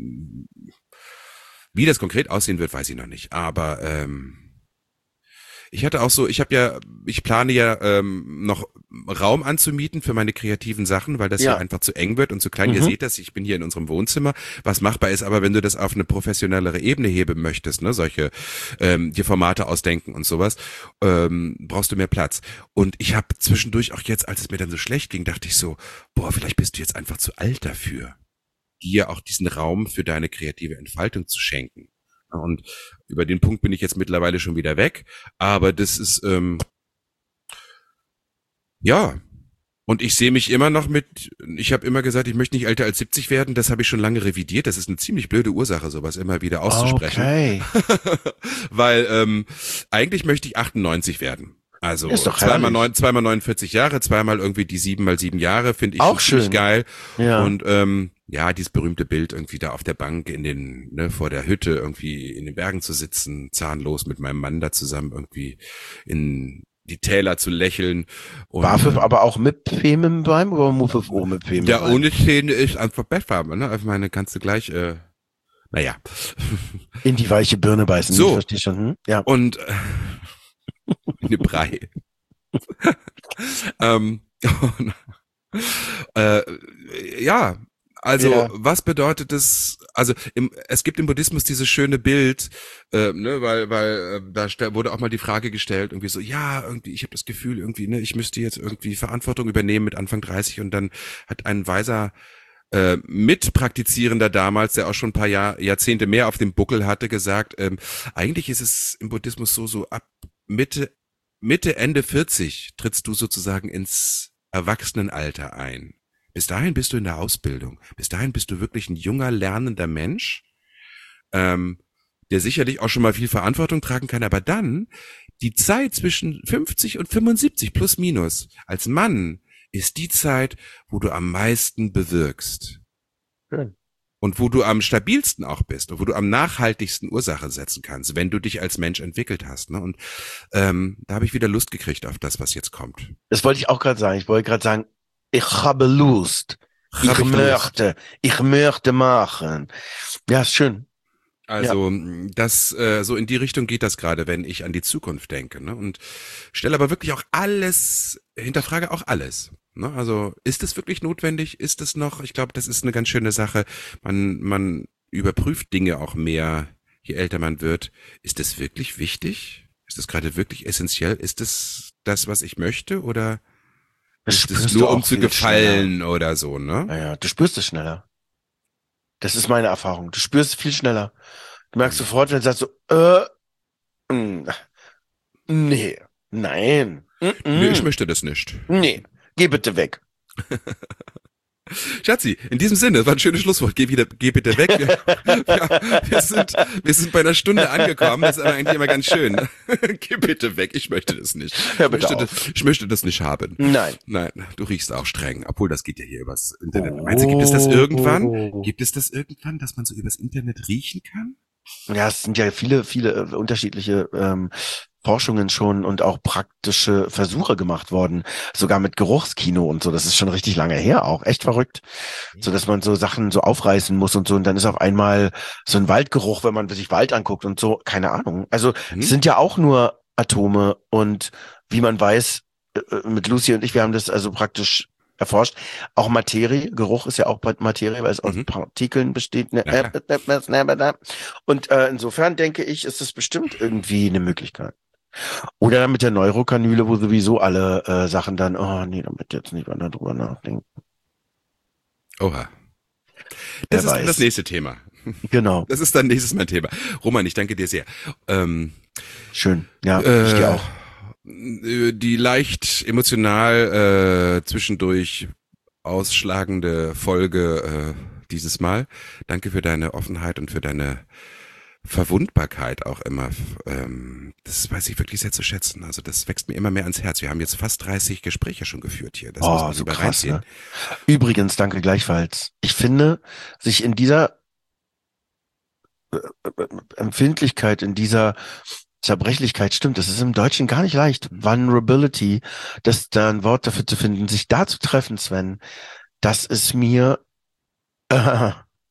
[SPEAKER 3] wie das konkret aussehen wird, weiß ich noch nicht. Aber ähm, ich hatte auch so, ich habe ja, ich plane ja ähm, noch Raum anzumieten für meine kreativen Sachen, weil das
[SPEAKER 2] Ja.
[SPEAKER 3] hier einfach zu eng wird und zu klein.
[SPEAKER 2] Mhm.
[SPEAKER 3] Ihr seht das, ich bin hier in unserem Wohnzimmer, was machbar ist, aber wenn du das auf eine professionellere Ebene heben möchtest, ne, solche ähm, dir Formate ausdenken und sowas, ähm, brauchst du mehr Platz. Und ich habe zwischendurch auch jetzt, als es mir dann so schlecht ging, dachte ich so, boah, vielleicht bist du jetzt einfach zu alt dafür, dir auch diesen Raum für deine kreative Entfaltung zu schenken. Und über den Punkt bin ich jetzt mittlerweile schon wieder weg, aber das ist, ähm, ja, und ich sehe mich immer noch mit, ich habe immer gesagt, ich möchte nicht älter als siebzig werden, das habe ich schon lange revidiert, das ist eine ziemlich blöde Ursache, sowas immer wieder auszusprechen,
[SPEAKER 2] Okay.
[SPEAKER 3] weil ähm, eigentlich möchte ich achtundneunzig werden. Also
[SPEAKER 2] Ist doch
[SPEAKER 3] zweimal,
[SPEAKER 2] herrlich.
[SPEAKER 3] neun, zweimal neunundvierzig Jahre, zweimal irgendwie die sieben mal sieben Jahre, finde ich
[SPEAKER 2] Auch
[SPEAKER 3] schon ziemlich
[SPEAKER 2] schön.
[SPEAKER 3] geil.
[SPEAKER 2] Ja.
[SPEAKER 3] Und ähm, ja, dieses berühmte Bild irgendwie da auf der Bank in den, ne, vor der Hütte irgendwie in den Bergen zu sitzen, zahnlos mit meinem Mann da zusammen irgendwie in die Täler zu lächeln. Und,
[SPEAKER 2] Barfuß, aber auch mit Femen beim oder Muffef ohne Femen
[SPEAKER 3] ja,
[SPEAKER 2] beim?
[SPEAKER 3] ohne Zähne ist einfach besser, ne? Also meine kannst du gleich, äh, naja.
[SPEAKER 2] In die weiche Birne beißen.
[SPEAKER 3] So.
[SPEAKER 2] Ich verstehe schon. Hm? Ja.
[SPEAKER 3] Und äh, eine Brei. ähm, und, äh, ja, also
[SPEAKER 2] Ja.
[SPEAKER 3] was bedeutet es? Also im, es gibt im Buddhismus dieses schöne Bild, äh, ne, weil weil äh, da ste- wurde auch mal die Frage gestellt, irgendwie so, ja, irgendwie, ich habe das Gefühl, irgendwie, ne, ich müsste jetzt irgendwie Verantwortung übernehmen mit Anfang dreißig und dann hat ein weiser äh, Mitpraktizierender damals, der auch schon ein paar Jahr, Jahrzehnte mehr auf dem Buckel hatte, gesagt, ähm, eigentlich ist es im Buddhismus so, so ab Mitte, Mitte, Ende vierzig trittst du sozusagen ins Erwachsenenalter ein. Bis dahin bist du in der Ausbildung. Bis dahin bist du wirklich ein junger, lernender Mensch, ähm, der sicherlich auch schon mal viel Verantwortung tragen kann, aber dann die Zeit zwischen fünfzig und fünfundsiebzig plus minus als Mann ist die Zeit, wo du am meisten bewirkst.
[SPEAKER 2] Schön.
[SPEAKER 3] Und wo du am stabilsten auch bist und wo du am nachhaltigsten Ursache setzen kannst, wenn du dich als Mensch entwickelt hast. Ne? Und ähm, da habe ich wieder Lust gekriegt auf das, was jetzt kommt.
[SPEAKER 2] Das wollte ich auch gerade sagen. Ich wollte gerade sagen, ich habe Lust. Ich
[SPEAKER 3] Hab ich Lust.
[SPEAKER 2] möchte. Ich möchte machen. Ja, ist schön.
[SPEAKER 3] Also das äh, so in die Richtung geht das gerade, wenn ich an die Zukunft denke, ne? Und stelle aber wirklich auch alles, hinterfrage auch alles. Ne? Also ist es wirklich notwendig? Ist es noch? Ich glaube, das ist eine ganz schöne Sache. Man man überprüft Dinge auch mehr, je älter man wird. Ist es wirklich wichtig? Ist es gerade wirklich essentiell? Ist es das, was ich möchte, oder
[SPEAKER 2] Das
[SPEAKER 3] ist es
[SPEAKER 2] spürst du
[SPEAKER 3] nur um
[SPEAKER 2] auch
[SPEAKER 3] zu
[SPEAKER 2] viel
[SPEAKER 3] gefallen oder so, ne?
[SPEAKER 2] Naja, du spürst es schneller. Das ist meine Erfahrung. Du spürst es viel schneller. Du merkst sofort, wenn du sagst so, äh, mm, nee, nein, mm,
[SPEAKER 3] Nee, ich
[SPEAKER 2] mm,
[SPEAKER 3] möchte das nicht.
[SPEAKER 2] nee, geh bitte weg.
[SPEAKER 3] Schatzi, in diesem Sinne, das war ein schönes Schlusswort. Geh wieder, geh bitte weg. Wir, wir, wir sind, wir sind bei einer Stunde angekommen. Das ist aber eigentlich immer ganz schön. Geh bitte weg. Ich möchte das nicht.
[SPEAKER 2] Hör
[SPEAKER 3] Ich
[SPEAKER 2] bitte
[SPEAKER 3] möchte,
[SPEAKER 2] auf.
[SPEAKER 3] das, ich möchte das nicht haben.
[SPEAKER 2] Nein.
[SPEAKER 3] Nein, du riechst auch streng. Obwohl, das geht ja hier übers Internet. Meinst du, gibt es das irgendwann? Gibt es das irgendwann, dass man so übers Internet riechen kann?
[SPEAKER 2] Ja, es sind ja viele, viele äh, unterschiedliche ähm, Forschungen schon und auch praktische Versuche gemacht worden, sogar mit Geruchskino und so. Das ist schon richtig lange her auch, echt verrückt, so dass man so Sachen so aufreißen muss und so und dann ist auf einmal so ein Waldgeruch, wenn man sich Wald anguckt und so, keine Ahnung. Also
[SPEAKER 3] Hm?
[SPEAKER 2] es sind ja auch nur Atome und wie man weiß, äh, äh, mit Lucy und ich, wir haben das also praktisch erforscht. Auch Materie, Geruch ist ja auch Materie, weil es aus
[SPEAKER 3] Mhm.
[SPEAKER 2] Partikeln besteht. Ne?
[SPEAKER 3] Na klar.
[SPEAKER 2] Und äh, insofern denke ich, ist es bestimmt irgendwie eine Möglichkeit. Oder mit der Neurokanüle, wo sowieso alle äh, Sachen dann, oh nee, damit jetzt nicht weiter drüber nachdenken.
[SPEAKER 3] Oha.
[SPEAKER 2] Wer
[SPEAKER 3] Das ist
[SPEAKER 2] weiß.
[SPEAKER 3] das nächste Thema.
[SPEAKER 2] Genau,
[SPEAKER 3] Das ist dann nächstes Mal Thema. Roman, ich danke dir sehr. Ähm,
[SPEAKER 2] schön. Ja,
[SPEAKER 3] Äh,
[SPEAKER 2] ich dir auch.
[SPEAKER 3] Die leicht emotional äh, zwischendurch ausschlagende Folge äh, dieses Mal. Danke für deine Offenheit und für deine Verwundbarkeit auch immer. Ähm, das weiß ich wirklich sehr zu schätzen. Also das wächst mir immer mehr ans Herz. Wir haben jetzt fast dreißig Gespräche schon geführt hier. Das muss
[SPEAKER 2] Oh,
[SPEAKER 3] man
[SPEAKER 2] so
[SPEAKER 3] lieber
[SPEAKER 2] krass,
[SPEAKER 3] reinziehen.
[SPEAKER 2] ne? Übrigens, danke gleichfalls. Ich finde, sich in dieser äh, äh, Empfindlichkeit, in dieser Zerbrechlichkeit, stimmt, das ist im Deutschen gar nicht leicht. Vulnerability, das da ein Wort dafür zu finden, sich da zu treffen, Sven, das ist mir äh,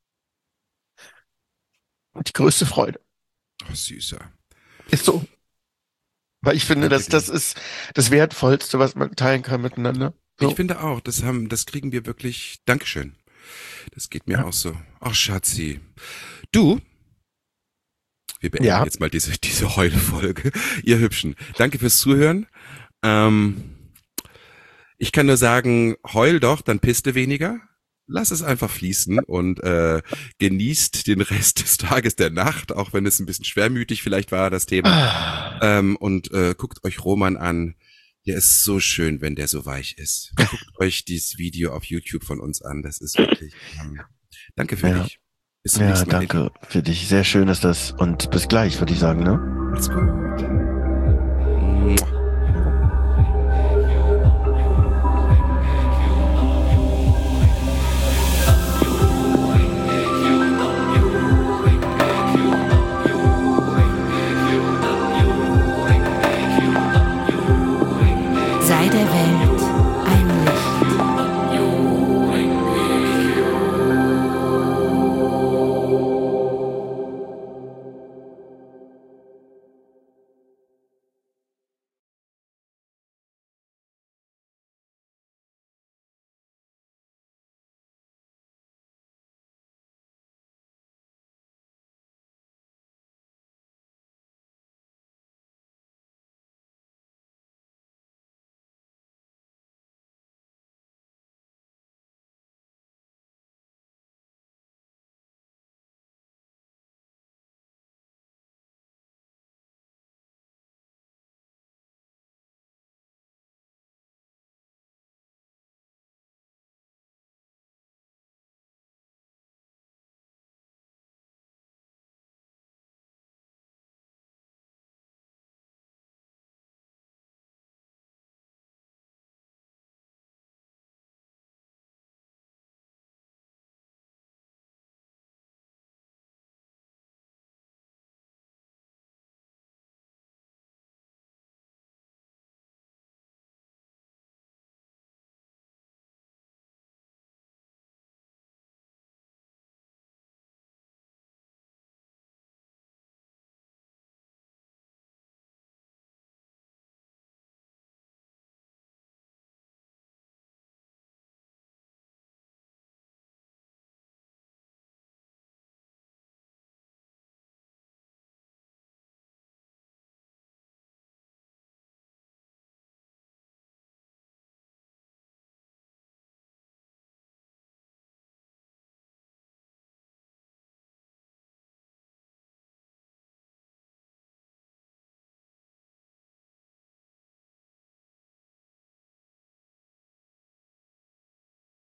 [SPEAKER 2] die größte Freude.
[SPEAKER 3] Oh, süßer.
[SPEAKER 2] Ist so. Weil ich finde,
[SPEAKER 3] Danke
[SPEAKER 2] dass das
[SPEAKER 3] dir.
[SPEAKER 2] ist das Wertvollste, was man teilen kann miteinander. So.
[SPEAKER 3] Ich finde auch, das haben, das kriegen wir wirklich. Dankeschön. Das geht mir
[SPEAKER 2] Ja.
[SPEAKER 3] auch so. Ach, Schatzi. Du, wir beenden
[SPEAKER 2] Ja.
[SPEAKER 3] jetzt mal diese, diese Heulfolge. Ihr Hübschen. Danke fürs Zuhören. Ähm, ich kann nur sagen, heul doch, dann piste weniger. Lass es einfach fließen und äh, genießt den Rest des Tages, der Nacht, auch wenn es ein bisschen schwermütig vielleicht war, das Thema.
[SPEAKER 2] Ah.
[SPEAKER 3] Ähm, und äh, guckt euch Roman an. Der ist so schön, wenn der so weich ist. Guckt euch dieses Video auf YouTube von uns an. Das ist wirklich. Ähm, danke für
[SPEAKER 2] Ja.
[SPEAKER 3] dich. Bis zum
[SPEAKER 2] Ja,
[SPEAKER 3] nächsten Mal.
[SPEAKER 2] danke für dich. Sehr schön ist das. Und bis gleich, würde ich sagen, ne?
[SPEAKER 3] Macht's gut.